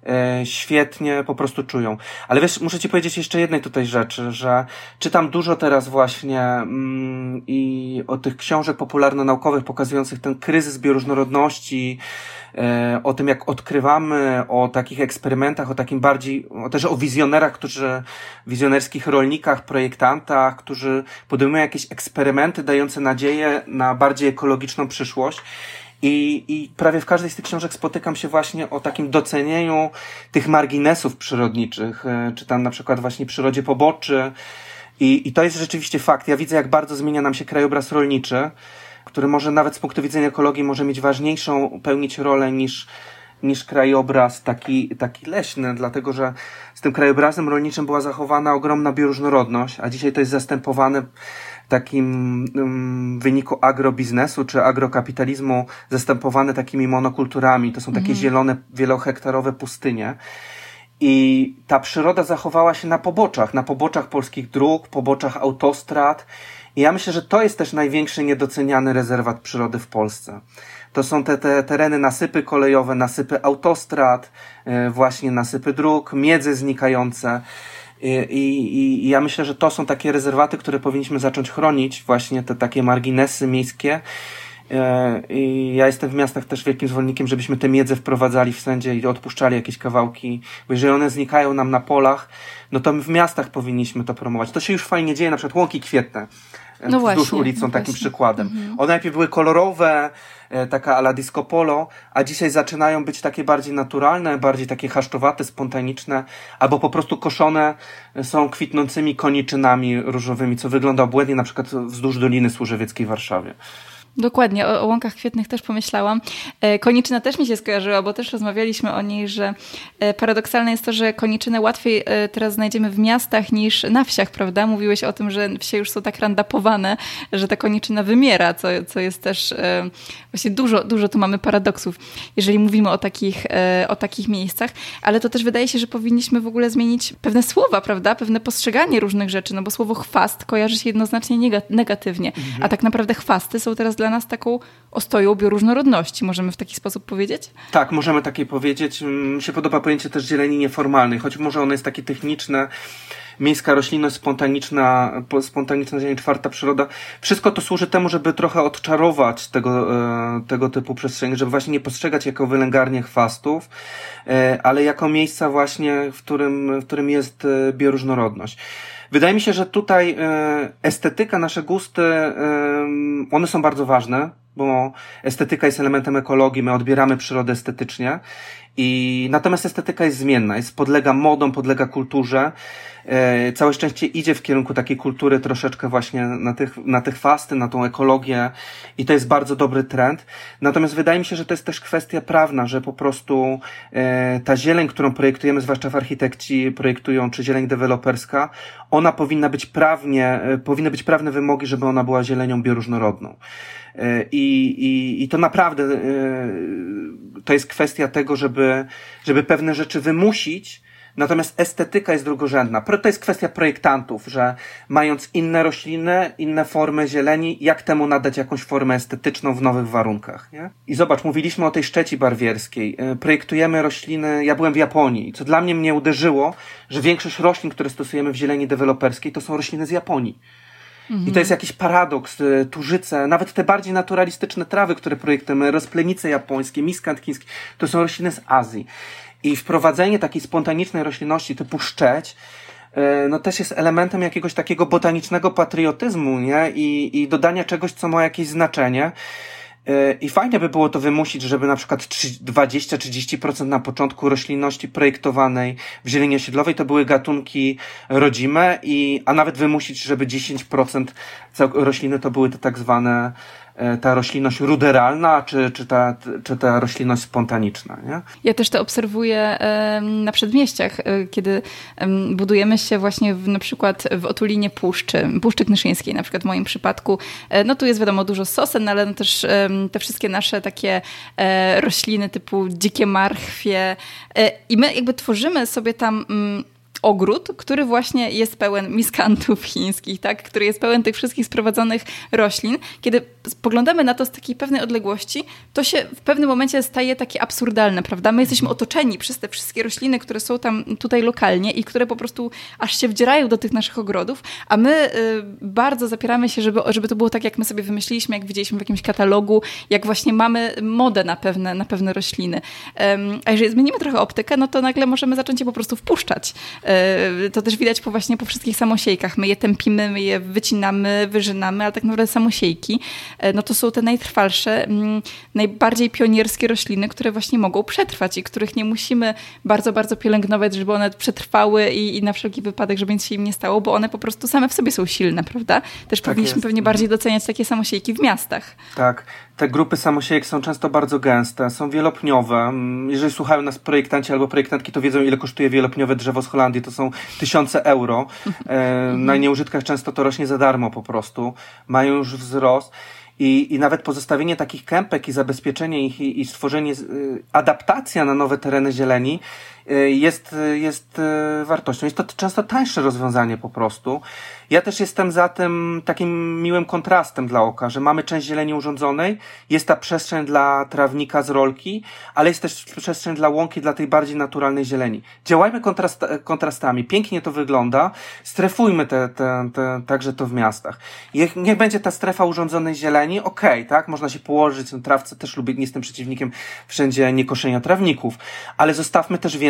świetnie po prostu czują. Ale wiesz, muszę Ci powiedzieć jeszcze jednej tutaj rzeczy, że czytam dużo teraz właśnie mm, i o tych książek popularno-naukowych pokazujących ten kryzys bioróżnorodności, e, o tym jak odkrywamy, o takich eksperymentach, o takim bardziej, o też o wizjonerach, którzy, wizjonerskich rolnikach, projektantach, którzy podejmują jakieś eksperymenty dające nadzieję na bardziej ekologiczną przyszłość. I, I prawie w każdej z tych książek spotykam się właśnie o takim docenieniu tych marginesów przyrodniczych, czy tam na przykład właśnie przyrodzie poboczy. I, i to jest rzeczywiście fakt. Ja widzę, jak bardzo zmienia nam się krajobraz rolniczy, który może nawet z punktu widzenia ekologii może mieć ważniejszą, pełnić rolę niż, niż krajobraz taki, taki leśny, dlatego że z tym krajobrazem rolniczym była zachowana ogromna bioróżnorodność, a dzisiaj to jest zastępowane takim um, wyniku agrobiznesu czy agrokapitalizmu zastępowane takimi monokulturami. To są takie mhm. zielone, wielohektarowe pustynie. I ta przyroda zachowała się na poboczach, na poboczach polskich dróg, poboczach autostrad. I ja myślę, że to jest też największy niedoceniany rezerwat przyrody w Polsce. To są te, te tereny, nasypy kolejowe, nasypy autostrad, yy, właśnie nasypy dróg, miedzy znikające. I, i, I ja myślę, że to są takie rezerwaty, które powinniśmy zacząć chronić, właśnie te takie marginesy miejskie. I ja jestem w miastach też wielkim zwolennikiem, żebyśmy te miedze wprowadzali wszędzie i odpuszczali jakieś kawałki, bo jeżeli one znikają nam na polach, no to my w miastach powinniśmy to promować. To się już fajnie dzieje, na przykład łąki kwietne no wzdłuż właśnie, ulic są no takim właśnie. przykładem. Mhm. One najpierw były kolorowe, taka a la disco polo, a dzisiaj zaczynają być takie bardziej naturalne, bardziej takie chaszczowate, spontaniczne, albo po prostu koszone są kwitnącymi koniczynami różowymi, co wygląda obłędnie, na przykład wzdłuż Doliny Służewieckiej w Warszawie. Dokładnie, o, o łąkach kwietnych też pomyślałam. E, koniczyna też mi się skojarzyła, bo też rozmawialiśmy o niej, że e, paradoksalne jest to, że koniczynę łatwiej e, teraz znajdziemy w miastach niż na wsiach, prawda? Mówiłeś o tym, że wsie już są tak randapowane, że ta koniczyna wymiera, co, co jest też e, właśnie dużo, dużo tu mamy paradoksów, jeżeli mówimy o takich, e, o takich miejscach, ale to też wydaje się, że powinniśmy w ogóle zmienić pewne słowa, prawda? Pewne postrzeganie różnych rzeczy, no bo słowo chwast kojarzy się jednoznacznie negatywnie, mhm. a tak naprawdę chwasty są teraz dla nas taką ostoją bioróżnorodności. Możemy w taki sposób powiedzieć? Tak, możemy takie powiedzieć. Mi się podoba pojęcie też zieleni nieformalnej, choć może ono jest takie techniczne. Miejska roślinność, spontaniczna, spontaniczna zieleń, czwarta przyroda. Wszystko to służy temu, żeby trochę odczarować tego, tego typu przestrzenie, żeby właśnie nie postrzegać jako wylęgarnię chwastów, ale jako miejsca właśnie, w którym, w którym jest bioróżnorodność. Wydaje mi się, że tutaj estetyka, nasze gusty, one są bardzo ważne, bo estetyka jest elementem ekologii, my odbieramy przyrodę estetycznie. I natomiast estetyka jest zmienna, jest, podlega modom, podlega kulturze. E, całe szczęście idzie w kierunku takiej kultury troszeczkę właśnie na tych, na tych chwasty, na tą ekologię i to jest bardzo dobry trend. Natomiast wydaje mi się, że to jest też kwestia prawna, że po prostu e, ta zieleń, którą projektujemy, zwłaszcza w architekci projektują, czy zieleń deweloperska, ona powinna być prawnie, e, powinny być prawne wymogi, żeby ona była zielenią bioróżnorodną. I, i, i to naprawdę to jest kwestia tego, żeby, żeby pewne rzeczy wymusić, natomiast estetyka jest drugorzędna. To jest kwestia projektantów, że mając inne rośliny, inne formy zieleni, jak temu nadać jakąś formę estetyczną w nowych warunkach, nie? I zobacz, mówiliśmy o tej szczeci barwierskiej. Projektujemy rośliny, ja byłem w Japonii, co dla mnie mnie uderzyło, że większość roślin, które stosujemy w zieleni deweloperskiej, to są rośliny z Japonii. I to jest jakiś paradoks, turzyce, nawet te bardziej naturalistyczne trawy, które projektujemy, rozplenice japońskie, miskant chiński, to są rośliny z Azji. I wprowadzenie takiej spontanicznej roślinności typu szczeć, no też jest elementem jakiegoś takiego botanicznego patriotyzmu, nie? I, i dodania czegoś, co ma jakieś znaczenie. I fajnie by było to wymusić, żeby na przykład dwadzieścia do trzydziestu procent na początku roślinności projektowanej w zieleni osiedlowej to były gatunki rodzime, i, a nawet wymusić, żeby dziesięć procent rośliny to były te tak zwane ta roślinność ruderalna, czy, czy, ta, czy ta roślinność spontaniczna, nie? Ja też to obserwuję na przedmieściach, kiedy budujemy się właśnie w, na przykład w otulinie puszczy, Puszczy Knyszyńskiej na przykład w moim przypadku. No tu jest wiadomo dużo sosen, ale no też te wszystkie nasze takie rośliny typu dzikie marchwie i my jakby tworzymy sobie tam ogród, który właśnie jest pełen miskantów chińskich, tak? Który jest pełen tych wszystkich sprowadzonych roślin. Kiedy spoglądamy na to z takiej pewnej odległości, to się w pewnym momencie staje takie absurdalne, prawda? My jesteśmy otoczeni przez te wszystkie rośliny, które są tam tutaj lokalnie i które po prostu aż się wdzierają do tych naszych ogrodów, a my y, bardzo zapieramy się, żeby, żeby to było tak, jak my sobie wymyśliliśmy, jak widzieliśmy w jakimś katalogu, jak właśnie mamy modę na pewne, na pewne rośliny. Um, a jeżeli zmienimy trochę optykę, no to nagle możemy zacząć je po prostu wpuszczać. To też widać po właśnie po wszystkich samosiejkach. My je tępimy, my je wycinamy, wyrzynamy, ale tak naprawdę samosiejki, no to są te najtrwalsze, najbardziej pionierskie rośliny, które właśnie mogą przetrwać i których nie musimy bardzo, bardzo pielęgnować, żeby one przetrwały i, i na wszelki wypadek, żeby nic się im nie stało, bo one po prostu same w sobie są silne, prawda? Też tak powinniśmy jest. Pewnie bardziej doceniać takie samosiejki w miastach. Tak. Te grupy samosiejek są często bardzo gęste, są wielopniowe. Jeżeli słuchają nas projektanci albo projektantki, to wiedzą, ile kosztuje wielopniowe drzewo z Holandii. To są tysiące euro. E, na nieużytkach często to rośnie za darmo po prostu. Mają już wzrost. I, i nawet pozostawienie takich kępek i zabezpieczenie ich i, i stworzenie, y, adaptacja na nowe tereny zieleni y, jest, y, jest y, wartością. Jest to często tańsze rozwiązanie po prostu. Ja też jestem za tym takim miłym kontrastem dla oka, że mamy część zieleni urządzonej, jest ta przestrzeń dla trawnika z rolki, ale jest też przestrzeń dla łąki, dla tej bardziej naturalnej zieleni. Działajmy kontrast, kontrastami. Pięknie to wygląda. Strefujmy te, te, te, także to w miastach. Niech, niech będzie ta strefa urządzonej zieleni, okej, okay, tak? Można się położyć na trawce, też lubię, nie jestem przeciwnikiem wszędzie niekoszenia trawników, ale zostawmy też więcej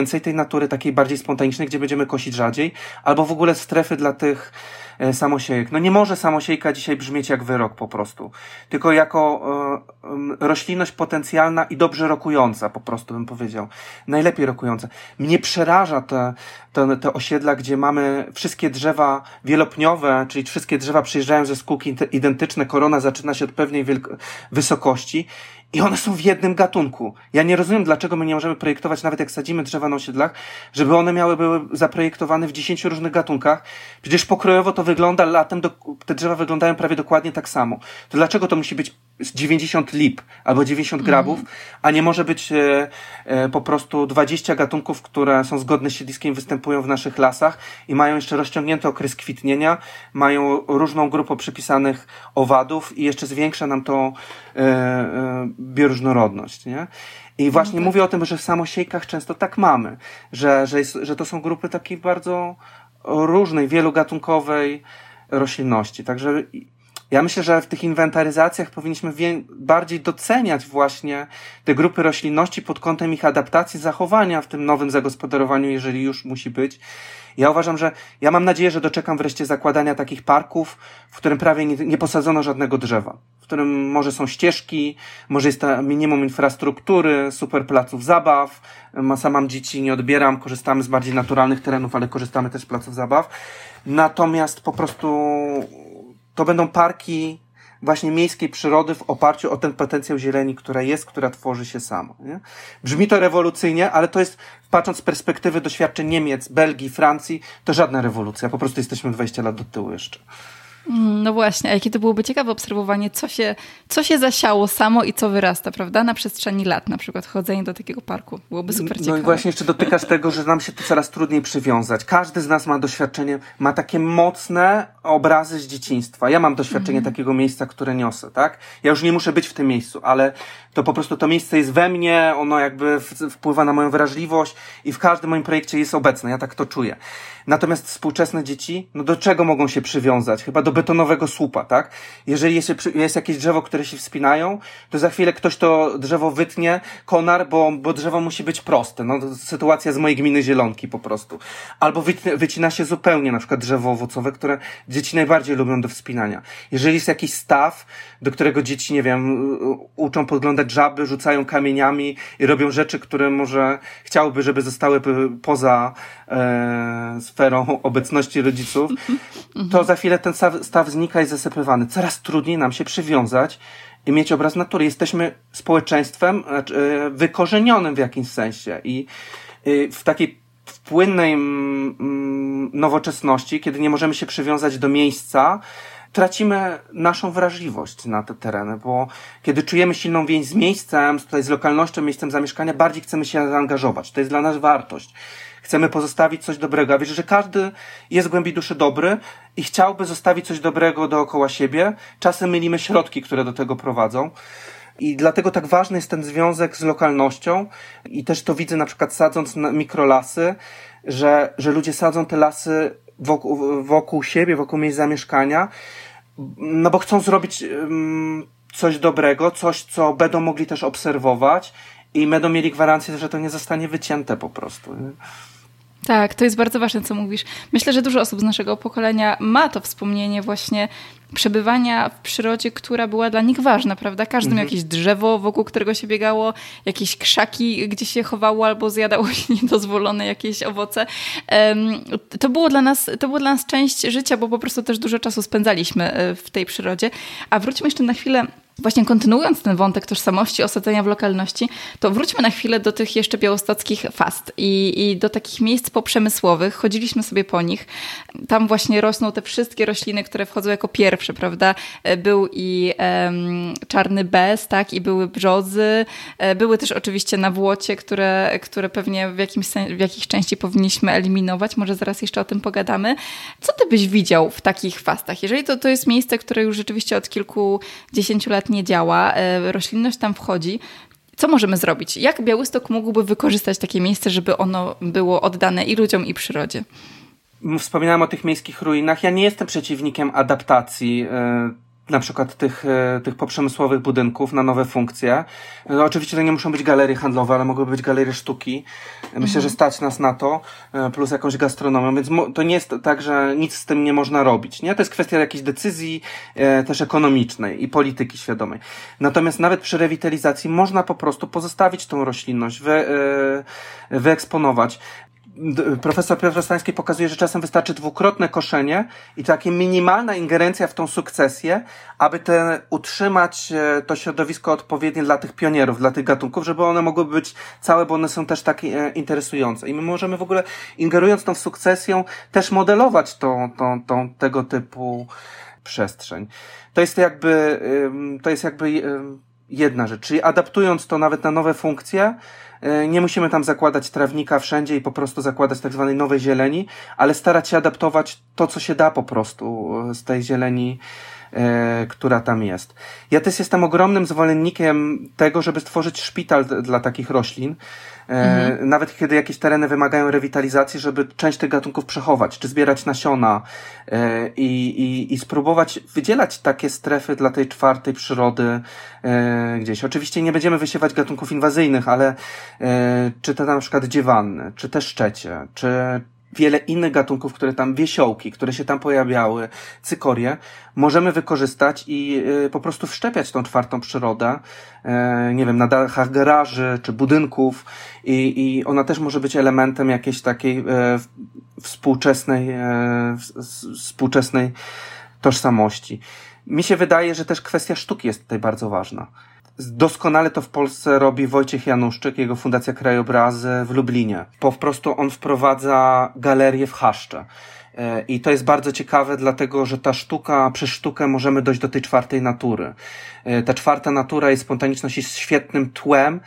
więcej tej natury takiej bardziej spontanicznej, gdzie będziemy kosić rzadziej, albo w ogóle strefy dla tych samosiejek. No nie może samosiejka dzisiaj brzmieć jak wyrok po prostu, tylko jako e, roślinność potencjalna i dobrze rokująca, po prostu bym powiedział. Najlepiej rokująca. Mnie przeraża te, te, te osiedla, gdzie mamy wszystkie drzewa wielopniowe, czyli wszystkie drzewa przyjeżdżają ze skółki identyczne, korona zaczyna się od pewnej wielko- wysokości i one są w jednym gatunku. Ja nie rozumiem, dlaczego my nie możemy projektować, nawet jak sadzimy drzewa na osiedlach, żeby one miały, były zaprojektowane w dziesięciu różnych gatunkach. Przecież pokrojowo to wygląda, latem do, te drzewa wyglądają prawie dokładnie tak samo. To dlaczego to musi być dziewięćdziesiąt lip albo dziewięćdziesiąt grabów, mm. a nie może być e, e, po prostu dwadzieścia gatunków, które są zgodne z siedliskiem, występują w naszych lasach i mają jeszcze rozciągnięty okres kwitnienia, mają różną grupę przypisanych owadów i jeszcze zwiększa nam to e, e, bioróżnorodność, nie? I właśnie no tak. Mówię o tym, że w samosiejkach często tak mamy, że, że, jest, że to są grupy takiej bardzo różnej, wielogatunkowej roślinności. Także ja myślę, że w tych inwentaryzacjach powinniśmy wie- bardziej doceniać właśnie te grupy roślinności pod kątem ich adaptacji, zachowania w tym nowym zagospodarowaniu, jeżeli już musi być. Ja uważam, że ja mam nadzieję, że doczekam wreszcie zakładania takich parków, w którym prawie nie, nie posadzono żadnego drzewa, w którym może są ścieżki, może jest ta minimum infrastruktury, super placów zabaw. Sama mam dzieci, nie odbieram, korzystamy z bardziej naturalnych terenów, ale korzystamy też z placów zabaw. Natomiast po prostu to będą parki właśnie miejskiej przyrody w oparciu o ten potencjał zieleni, która jest, która tworzy się samo. Nie? Brzmi to rewolucyjnie, ale to jest, patrząc z perspektywy doświadczeń Niemiec, Belgii, Francji, to żadna rewolucja. Po prostu jesteśmy dwadzieścia lat do tyłu jeszcze. No właśnie, a jakie to byłoby ciekawe obserwowanie, co się, co się zasiało samo i co wyrasta, prawda? Na przestrzeni lat, na przykład chodzenie do takiego parku. Byłoby super ciekawe. No i właśnie jeszcze dotykasz tego, że nam się to coraz trudniej przywiązać. Każdy z nas ma doświadczenie, ma takie mocne obrazy z dzieciństwa. Ja mam doświadczenie mm. takiego miejsca, które niosę, tak? Ja już nie muszę być w tym miejscu, ale to po prostu to miejsce jest we mnie, ono jakby wpływa na moją wrażliwość i w każdym moim projekcie jest obecne. Ja tak to czuję. Natomiast współczesne dzieci, no do czego mogą się przywiązać? Chyba do betonowego słupa, tak? Jeżeli jest, jest jakieś drzewo, które się wspinają, to za chwilę ktoś to drzewo wytnie, konar, bo, bo drzewo musi być proste. No, to sytuacja z mojej gminy Zielonki po prostu. Albo wycina, wycina się zupełnie na przykład drzewo owocowe, które dzieci najbardziej lubią do wspinania. Jeżeli jest jakiś staw, do którego dzieci, nie wiem, uczą podglądać żaby, rzucają kamieniami i robią rzeczy, które może chciałyby, żeby zostały poza e, sferą obecności rodziców, to za chwilę ten staw, staw znika i zasypywany. Coraz trudniej nam się przywiązać i mieć obraz natury. Jesteśmy społeczeństwem e, wykorzenionym w jakimś sensie i e, w takiej płynnej mm, nowoczesności, kiedy nie możemy się przywiązać do miejsca, tracimy naszą wrażliwość na te tereny, bo kiedy czujemy silną więź z miejscem, tutaj z lokalnością, miejscem zamieszkania, bardziej chcemy się zaangażować. To jest dla nas wartość. Chcemy pozostawić coś dobrego. A wierzę, że każdy jest w głębi duszy dobry i chciałby zostawić coś dobrego dookoła siebie. Czasem mylimy środki, które do tego prowadzą. I dlatego tak ważny jest ten związek z lokalnością i też to widzę na przykład sadząc mikrolasy, że, że ludzie sadzą te lasy wokół, wokół siebie, wokół miejsc zamieszkania, no bo chcą zrobić um, coś dobrego, coś, co będą mogli też obserwować i będą mieli gwarancję, że to nie zostanie wycięte po prostu. Nie? Tak, to jest bardzo ważne, co mówisz. Myślę, że dużo osób z naszego pokolenia ma to wspomnienie właśnie przebywania w przyrodzie, która była dla nich ważna, prawda? Każdy miał jakieś drzewo, wokół którego się biegało, jakieś krzaki, gdzie się chowało albo zjadało się niedozwolone jakieś owoce. Um, to było dla nas, to było dla nas część życia, bo po prostu też dużo czasu spędzaliśmy w tej przyrodzie. A wróćmy jeszcze na chwilę, właśnie kontynuując ten wątek tożsamości, osadzenia w lokalności, to wróćmy na chwilę do tych jeszcze białostockich fast i, i do takich miejsc poprzemysłowych. Chodziliśmy sobie po nich. Tam właśnie rosną te wszystkie rośliny, które wchodzą jako pierwsze, prawda? Był i um, czarny bez, tak? I były brzozy. Były też oczywiście nawłocie, które, które pewnie w, jakimś, w jakiejś części powinniśmy eliminować. Może zaraz jeszcze o tym pogadamy. Co ty byś widział w takich fastach? Jeżeli to, to jest miejsce, które już rzeczywiście od kilkudziesięciu lat nie działa, roślinność tam wchodzi, co możemy zrobić? Jak Białystok mógłby wykorzystać takie miejsce, żeby ono było oddane i ludziom, i przyrodzie? Wspominałem o tych miejskich ruinach. Ja nie jestem przeciwnikiem adaptacji na przykład tych, tych poprzemysłowych budynków na nowe funkcje. No, oczywiście to nie muszą być galerie handlowe, ale mogłyby być galerie sztuki. Myślę, mhm. że stać nas na to, plus jakąś gastronomią, więc to nie jest tak, że nic z tym nie można robić, nie? To jest kwestia jakiejś decyzji e, też ekonomicznej i polityki świadomej. Natomiast nawet przy rewitalizacji można po prostu pozostawić tą roślinność, wy, e, wyeksponować. Profesor Piotr Stański pokazuje, że czasem wystarczy dwukrotne koszenie i taka minimalna ingerencja w tą sukcesję, aby te, utrzymać to środowisko odpowiednie dla tych pionierów, dla tych gatunków, żeby one mogły być całe, bo one są też tak interesujące. I my możemy w ogóle, ingerując tą sukcesją, też modelować tą, tą, tą, tego typu przestrzeń. To jest jakby, to jest jakby jedna rzecz, czyli adaptując to nawet na nowe funkcje, nie musimy tam zakładać trawnika wszędzie i po prostu zakładać tak zwanej nowej zieleni, ale starać się adaptować to, co się da po prostu z tej zieleni, e, która tam jest. Ja też jestem ogromnym zwolennikiem tego, żeby stworzyć szpital d- dla takich roślin. E, mhm. Nawet kiedy jakieś tereny wymagają rewitalizacji, żeby część tych gatunków przechować, czy zbierać nasiona e, i, i, i spróbować wydzielać takie strefy dla tej czwartej przyrody e, gdzieś. Oczywiście nie będziemy wysiewać gatunków inwazyjnych, ale e, czy to na przykład dziewanny, czy te szczecie, czy wiele innych gatunków, które tam, wiesiołki, które się tam pojawiały, cykorie, możemy wykorzystać i y, po prostu wszczepiać tą czwartą przyrodę, y, nie wiem, na dachach garaży czy budynków i, i ona też może być elementem jakiejś takiej y, współczesnej, y, współczesnej tożsamości. Mi się wydaje, że też kwestia sztuki jest tutaj bardzo ważna. Doskonale to w Polsce robi Wojciech Januszczyk, jego Fundacja Krajobrazy w Lublinie. Po prostu on wprowadza galerię w chaszcze. I to jest bardzo ciekawe, dlatego że ta sztuka, przez sztukę możemy dojść do tej czwartej natury. Ta czwarta natura i spontaniczność jest świetnym tłem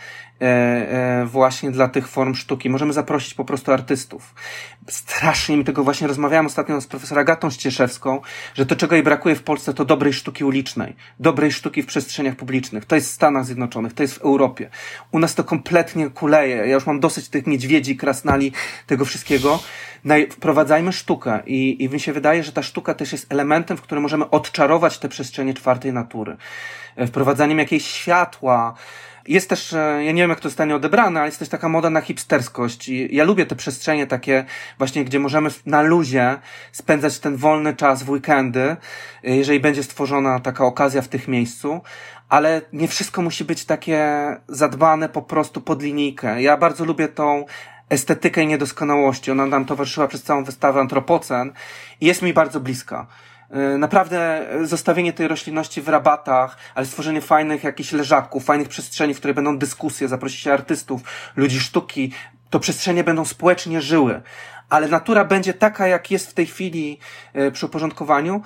właśnie dla tych form sztuki. Możemy zaprosić po prostu artystów. Strasznie mi tego właśnie rozmawiałem ostatnio z profesor Agatą Ścieszewską, że to, czego jej brakuje w Polsce, to dobrej sztuki ulicznej. Dobrej sztuki w przestrzeniach publicznych. To jest w Stanach Zjednoczonych, to jest w Europie. U nas to kompletnie kuleje. Ja już mam dosyć tych niedźwiedzi, krasnali, tego wszystkiego. Wprowadzajmy sztukę i, i mi się wydaje, że ta sztuka też jest elementem, w którym możemy odczarować te przestrzenie czwartej natury. Wprowadzaniem jakiejś światła. Jest też, ja nie wiem jak to zostanie odebrane, ale jest też taka moda na hipsterskość i ja lubię te przestrzenie takie właśnie, gdzie możemy na luzie spędzać ten wolny czas w weekendy, jeżeli będzie stworzona taka okazja w tych miejscu, ale nie wszystko musi być takie zadbane po prostu pod linijkę. Ja bardzo lubię tą estetykę i niedoskonałości. Ona nam towarzyszyła przez całą wystawę Antropocen i jest mi bardzo bliska. Naprawdę zostawienie tej roślinności w rabatach, ale stworzenie fajnych jakichś leżaków, fajnych przestrzeni, w której będą dyskusje, zaprosić artystów, ludzi sztuki, to przestrzenie będą społecznie żyły. Ale natura będzie taka, jak jest w tej chwili e, przy uporządkowaniu.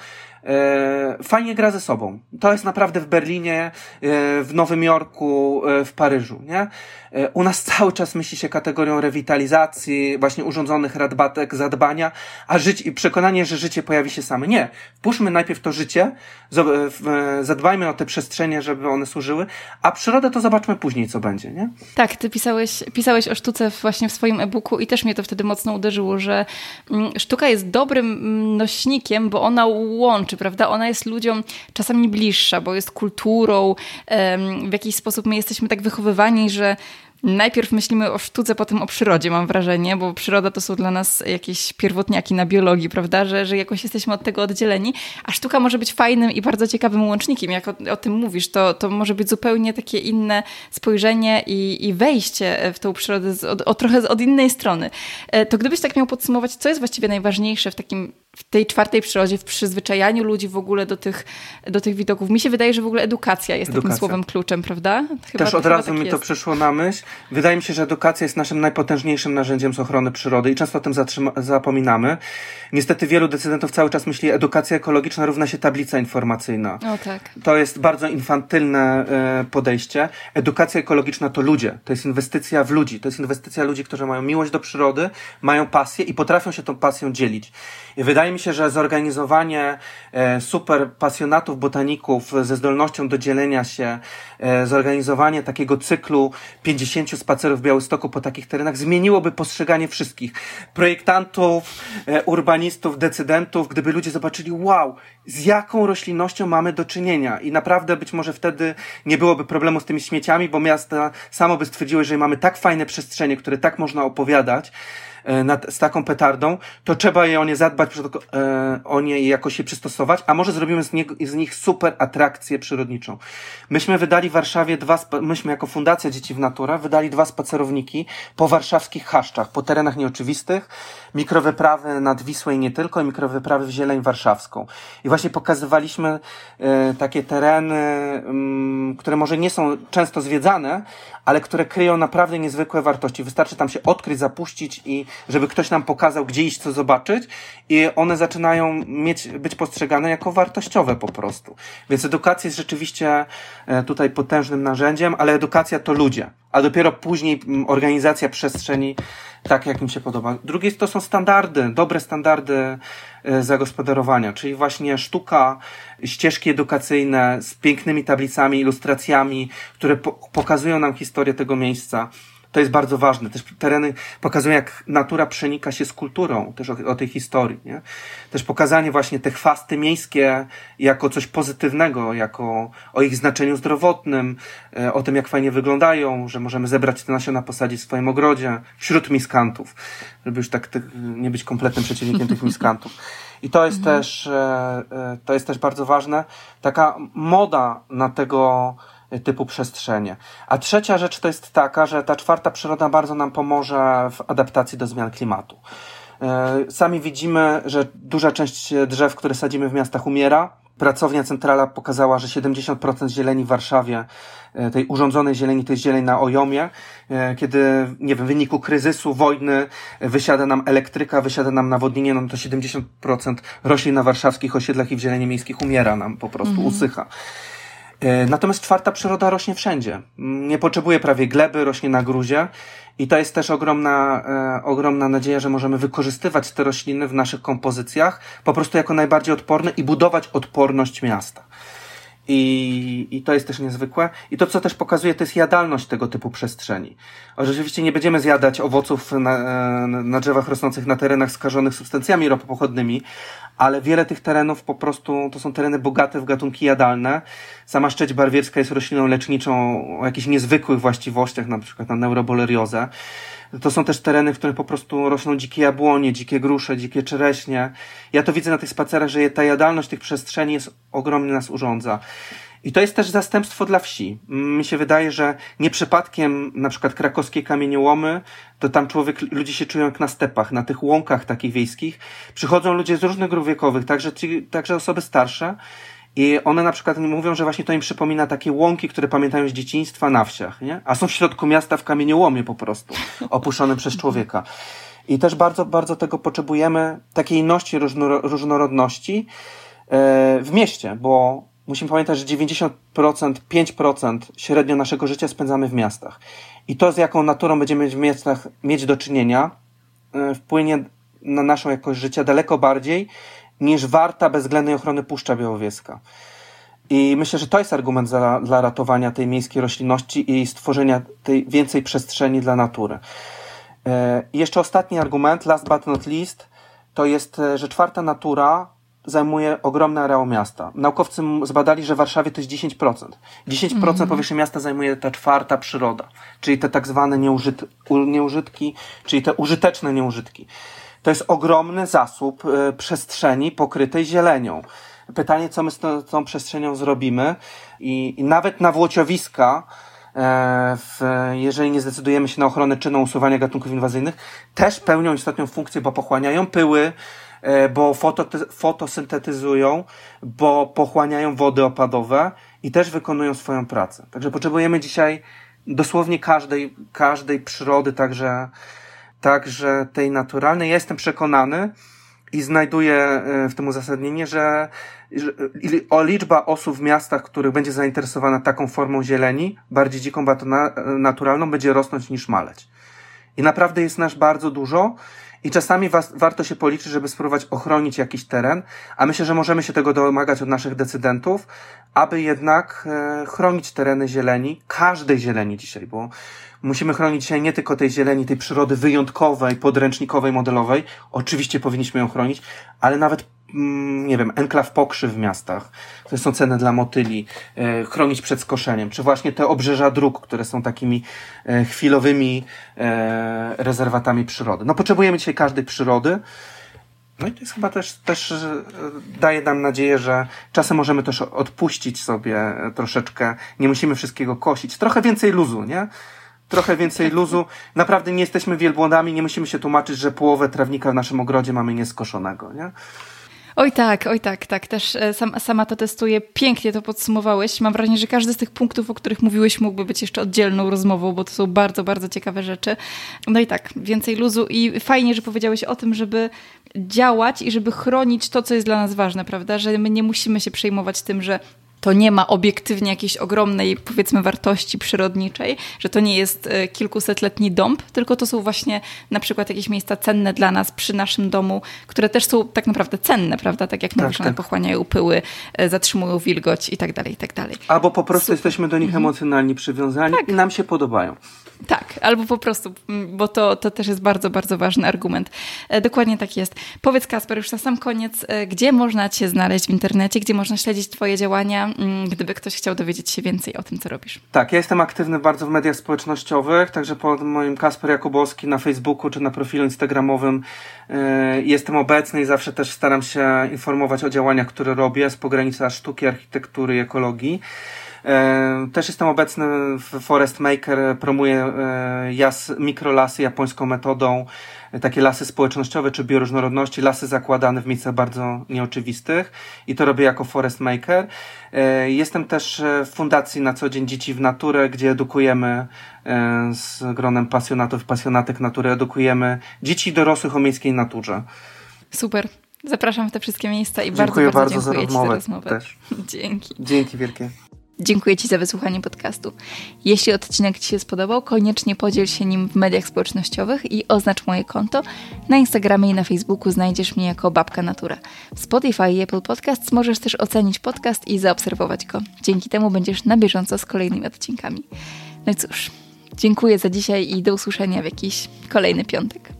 E, fajnie gra ze sobą. To jest naprawdę w Berlinie, e, w Nowym Jorku, e, w Paryżu, nie? E, u nas cały czas myśli się kategorią rewitalizacji, właśnie urządzonych rabatek, zadbania, a żyć, i przekonanie, że życie pojawi się same. Nie. Wpuszczmy najpierw to życie, z, w, zadbajmy o te przestrzenie, żeby one służyły, a przyrodę to zobaczmy później, co będzie, nie? Tak, ty pisałeś, pisałeś o sztuce właśnie w swoim e-booku i też mnie to wtedy mocno uderzyło, że sztuka jest dobrym nośnikiem, bo ona łączy, prawda? Ona jest ludziom czasami bliższa, bo jest kulturą. W jakiś sposób my jesteśmy tak wychowywani, że najpierw myślimy o sztuce, potem o przyrodzie, mam wrażenie, bo przyroda to są dla nas jakieś pierwotniaki na biologii, prawda, że, że jakoś jesteśmy od tego oddzieleni, a sztuka może być fajnym i bardzo ciekawym łącznikiem. Jak o, o tym mówisz, to, to może być zupełnie takie inne spojrzenie i, i wejście w tą przyrodę z, od, od, trochę od innej strony. To gdybyś tak miał podsumować, co jest właściwie najważniejsze w takim w tej czwartej przyrodzie, w przyzwyczajaniu ludzi w ogóle do tych, do tych widoków. Mi się wydaje, że w ogóle edukacja jest edukacja. takim słowem kluczem, prawda? Chyba, Też od razu tak mi jest. to przyszło na myśl. Wydaje mi się, że edukacja jest naszym najpotężniejszym narzędziem z ochrony przyrody i często o tym zatrzyma- zapominamy. Niestety wielu decydentów cały czas myśli, edukacja ekologiczna równa się tablica informacyjna. O tak. To jest bardzo infantylne e, podejście. Edukacja ekologiczna to ludzie. To jest inwestycja w ludzi. To jest inwestycja ludzi, którzy mają miłość do przyrody, mają pasję i potrafią się tą pasją dzielić. I wydaje wydaje mi się, że zorganizowanie super pasjonatów botaników ze zdolnością do dzielenia się, zorganizowanie takiego cyklu pięćdziesięciu spacerów w Białymstoku po takich terenach zmieniłoby postrzeganie wszystkich projektantów, urbanistów, decydentów, gdyby ludzie zobaczyli, wow, z jaką roślinnością mamy do czynienia i naprawdę być może wtedy nie byłoby problemu z tymi śmieciami, bo miasta samo by stwierdziły, że mamy tak fajne przestrzenie, które tak można opowiadać nad, z taką petardą, to trzeba je o nie zadbać, e, o nie i jakoś się przystosować, a może zrobimy z, nie, z nich super atrakcję przyrodniczą. Myśmy wydali w Warszawie dwa, myśmy jako Fundacja Dzieci w Naturę wydali dwa spacerowniki po warszawskich chaszczach, po terenach nieoczywistych, mikrowyprawy nad Wisłą i nie tylko, i mikrowyprawy w Zieleń Warszawską. I właśnie pokazywaliśmy e, takie tereny, m, które może nie są często zwiedzane, ale które kryją naprawdę niezwykłe wartości. Wystarczy tam się odkryć, zapuścić i żeby ktoś nam pokazał, gdzie iść, co zobaczyć i one zaczynają mieć, być postrzegane jako wartościowe po prostu. Więc edukacja jest rzeczywiście tutaj potężnym narzędziem, ale edukacja to ludzie, a dopiero później organizacja przestrzeni tak, jak im się podoba. Drugie to są standardy, dobre standardy zagospodarowania, czyli właśnie sztuka, ścieżki edukacyjne z pięknymi tablicami, ilustracjami, które po- pokazują nam historię tego miejsca. To jest bardzo ważne. Też tereny pokazują, jak natura przenika się z kulturą, też o, o tej historii, nie? Też pokazanie właśnie te chwasty miejskie jako coś pozytywnego, jako o ich znaczeniu zdrowotnym, e, o tym, jak fajnie wyglądają, że możemy zebrać te nasiona, posadzić w swoim ogrodzie, wśród miskantów, żeby już tak ty, nie być kompletnym przeciwnikiem tych miskantów. I to jest mhm. też, e, e, to jest też bardzo ważne. Taka moda na tego typu przestrzenie. A trzecia rzecz to jest taka, że ta czwarta przyroda bardzo nam pomoże w adaptacji do zmian klimatu. Sami widzimy, że duża część drzew, które sadzimy w miastach, umiera. Pracownia Centrala pokazała, że siedemdziesiąt procent zieleni w Warszawie, tej urządzonej zieleni, to jest zieleń na Ojomie. Kiedy, nie wiem, w wyniku kryzysu, wojny wysiada nam elektryka, wysiada nam nawodnienie, no to siedemdziesiąt procent roślin na warszawskich osiedlach i w zieleni miejskich umiera nam, po prostu mhm. usycha. Natomiast czwarta przyroda rośnie wszędzie. Nie potrzebuje prawie gleby, rośnie na gruzie i to jest też ogromna, e, ogromna nadzieja, że możemy wykorzystywać te rośliny w naszych kompozycjach po prostu jako najbardziej odporne i budować odporność miasta. I, I to jest też niezwykłe. I to, co też pokazuje, to jest jadalność tego typu przestrzeni. O, rzeczywiście nie będziemy zjadać owoców na, na drzewach rosnących na terenach skażonych substancjami ropopochodnymi, ale wiele tych terenów po prostu to są tereny bogate w gatunki jadalne. Sama szczeć barwierska jest rośliną leczniczą o jakichś niezwykłych właściwościach, na przykład na neuroboleriozę. To są też tereny, w których po prostu rosną dzikie jabłonie, dzikie grusze, dzikie czereśnie. Ja to widzę na tych spacerach, że ta jadalność tych przestrzeni jest ogromnie nas urządza. I to jest też zastępstwo dla wsi. Mi się wydaje, że nie przypadkiem na przykład krakowskie kamieniołomy, to tam człowiek, ludzie się czują jak na stepach, na tych łąkach takich wiejskich. Przychodzą ludzie z różnych grup wiekowych, także, ci, także osoby starsze. I one na przykład mówią, że właśnie to im przypomina takie łąki, które pamiętają z dzieciństwa na wsiach, nie? A są w środku miasta w kamieniołomie po prostu, opuszczonym przez człowieka. I też bardzo, bardzo tego potrzebujemy, takiej ilości różnorodności yy, w mieście, bo musimy pamiętać, że dziewięćdziesiąt procent, pięć procent średnio naszego życia spędzamy w miastach. I to, z jaką naturą będziemy w miastach mieć do czynienia, yy, wpłynie na naszą jakość życia daleko bardziej niż warta bezwzględnej ochrony Puszcza Białowieska. I myślę, że to jest argument za, dla ratowania tej miejskiej roślinności i stworzenia tej więcej przestrzeni dla natury. I jeszcze ostatni argument, last but not least, to jest, że czwarta natura zajmuje ogromny areał miasta. Naukowcy zbadali, że w Warszawie to jest dziesięć procent. dziesięć procent mm. powierzchni miasta zajmuje ta czwarta przyroda, czyli te tak zwane nieużyt, nieużytki, czyli te użyteczne nieużytki. To jest ogromny zasób y, przestrzeni pokrytej zielenią. Pytanie, co my z tą, tą przestrzenią zrobimy i, i nawet nawłociowiska, e, w, jeżeli nie zdecydujemy się na ochronę czynną usuwania gatunków inwazyjnych, też pełnią istotną funkcję, bo pochłaniają pyły, e, bo foto, fotosyntetyzują, bo pochłaniają wody opadowe i też wykonują swoją pracę. Także potrzebujemy dzisiaj dosłownie każdej, każdej przyrody, także Także tej naturalnej. Ja jestem przekonany i znajduję w tym uzasadnienie, że, że o liczba osób w miastach, których będzie zainteresowana taką formą zieleni, bardziej dziką, naturalną, będzie rosnąć niż maleć. I naprawdę jest nas bardzo dużo i czasami was, warto się policzyć, żeby spróbować ochronić jakiś teren, a myślę, że możemy się tego domagać od naszych decydentów, aby jednak e, chronić tereny zieleni, każdej zieleni dzisiaj, bo musimy chronić dzisiaj nie tylko tej zieleni, tej przyrody wyjątkowej, podręcznikowej, modelowej, oczywiście powinniśmy ją chronić, ale nawet nie wiem, enklaw pokrzyw w miastach, które są cenne dla motyli, e, chronić przed skoszeniem, czy właśnie te obrzeża dróg, które są takimi e, chwilowymi e, rezerwatami przyrody. No potrzebujemy dzisiaj każdej przyrody. No i to jest chyba też, też e, daje nam nadzieję, że czasem możemy też odpuścić sobie troszeczkę, nie musimy wszystkiego kosić. Trochę więcej luzu, nie? Trochę więcej luzu. Naprawdę nie jesteśmy wielbłądami, nie musimy się tłumaczyć, że połowę trawnika w naszym ogrodzie mamy nieskoszonego, nie? Oj tak, oj tak, tak. Też sam, sama to testuję. Pięknie to podsumowałeś. Mam wrażenie, że każdy z tych punktów, o których mówiłeś, mógłby być jeszcze oddzielną rozmową, bo to są bardzo, bardzo ciekawe rzeczy. No i tak, więcej luzu i fajnie, że powiedziałeś o tym, żeby działać i żeby chronić to, co jest dla nas ważne, prawda? Że my nie musimy się przejmować tym, że to nie ma obiektywnie jakiejś ogromnej, powiedzmy, wartości przyrodniczej, że to nie jest kilkusetletni dąb, tylko to są właśnie na przykład jakieś miejsca cenne dla nas przy naszym domu, które też są tak naprawdę cenne, prawda? Tak jak tak, mówisz, tak. One pochłaniają pyły, zatrzymują wilgoć i tak dalej, i tak dalej. Albo po prostu Super. jesteśmy do nich mhm. emocjonalnie przywiązani tak. i nam się podobają. Tak, albo po prostu, bo to, to też jest bardzo, bardzo ważny argument. Dokładnie tak jest. Powiedz, Kasper, już na sam koniec, gdzie można Cię znaleźć w internecie, gdzie można śledzić Twoje działania, gdyby ktoś chciał dowiedzieć się więcej o tym, co robisz? Tak, ja jestem aktywny bardzo w mediach społecznościowych, także pod moim Kasper Jakubowski na Facebooku czy na profilu instagramowym yy, jestem obecny i zawsze też staram się informować o działaniach, które robię z pogranicza sztuki, architektury i ekologii. Też jestem obecny w Forest Maker, promuję jas, mikrolasy japońską metodą, takie lasy społecznościowe czy bioróżnorodności, lasy zakładane w miejscach bardzo nieoczywistych i to robię jako Forest Maker. Jestem też w fundacji na co dzień Dzieci w Naturę, gdzie edukujemy z gronem pasjonatów i pasjonatek natury, edukujemy dzieci i dorosłych o miejskiej naturze. Super. Zapraszam w te wszystkie miejsca i dziękuję bardzo, bardzo, bardzo dziękuję za rozmowę. Ci za rozmowę. Też. Dzięki. Dzięki wielkie. Dziękuję Ci za wysłuchanie podcastu. Jeśli odcinek Ci się spodobał, koniecznie podziel się nim w mediach społecznościowych i oznacz moje konto. Na Instagramie i na Facebooku znajdziesz mnie jako Babka Natura. W Spotify i Apple Podcasts możesz też ocenić podcast i zaobserwować go. Dzięki temu będziesz na bieżąco z kolejnymi odcinkami. No i cóż, dziękuję za dzisiaj i do usłyszenia w jakiś kolejny piątek.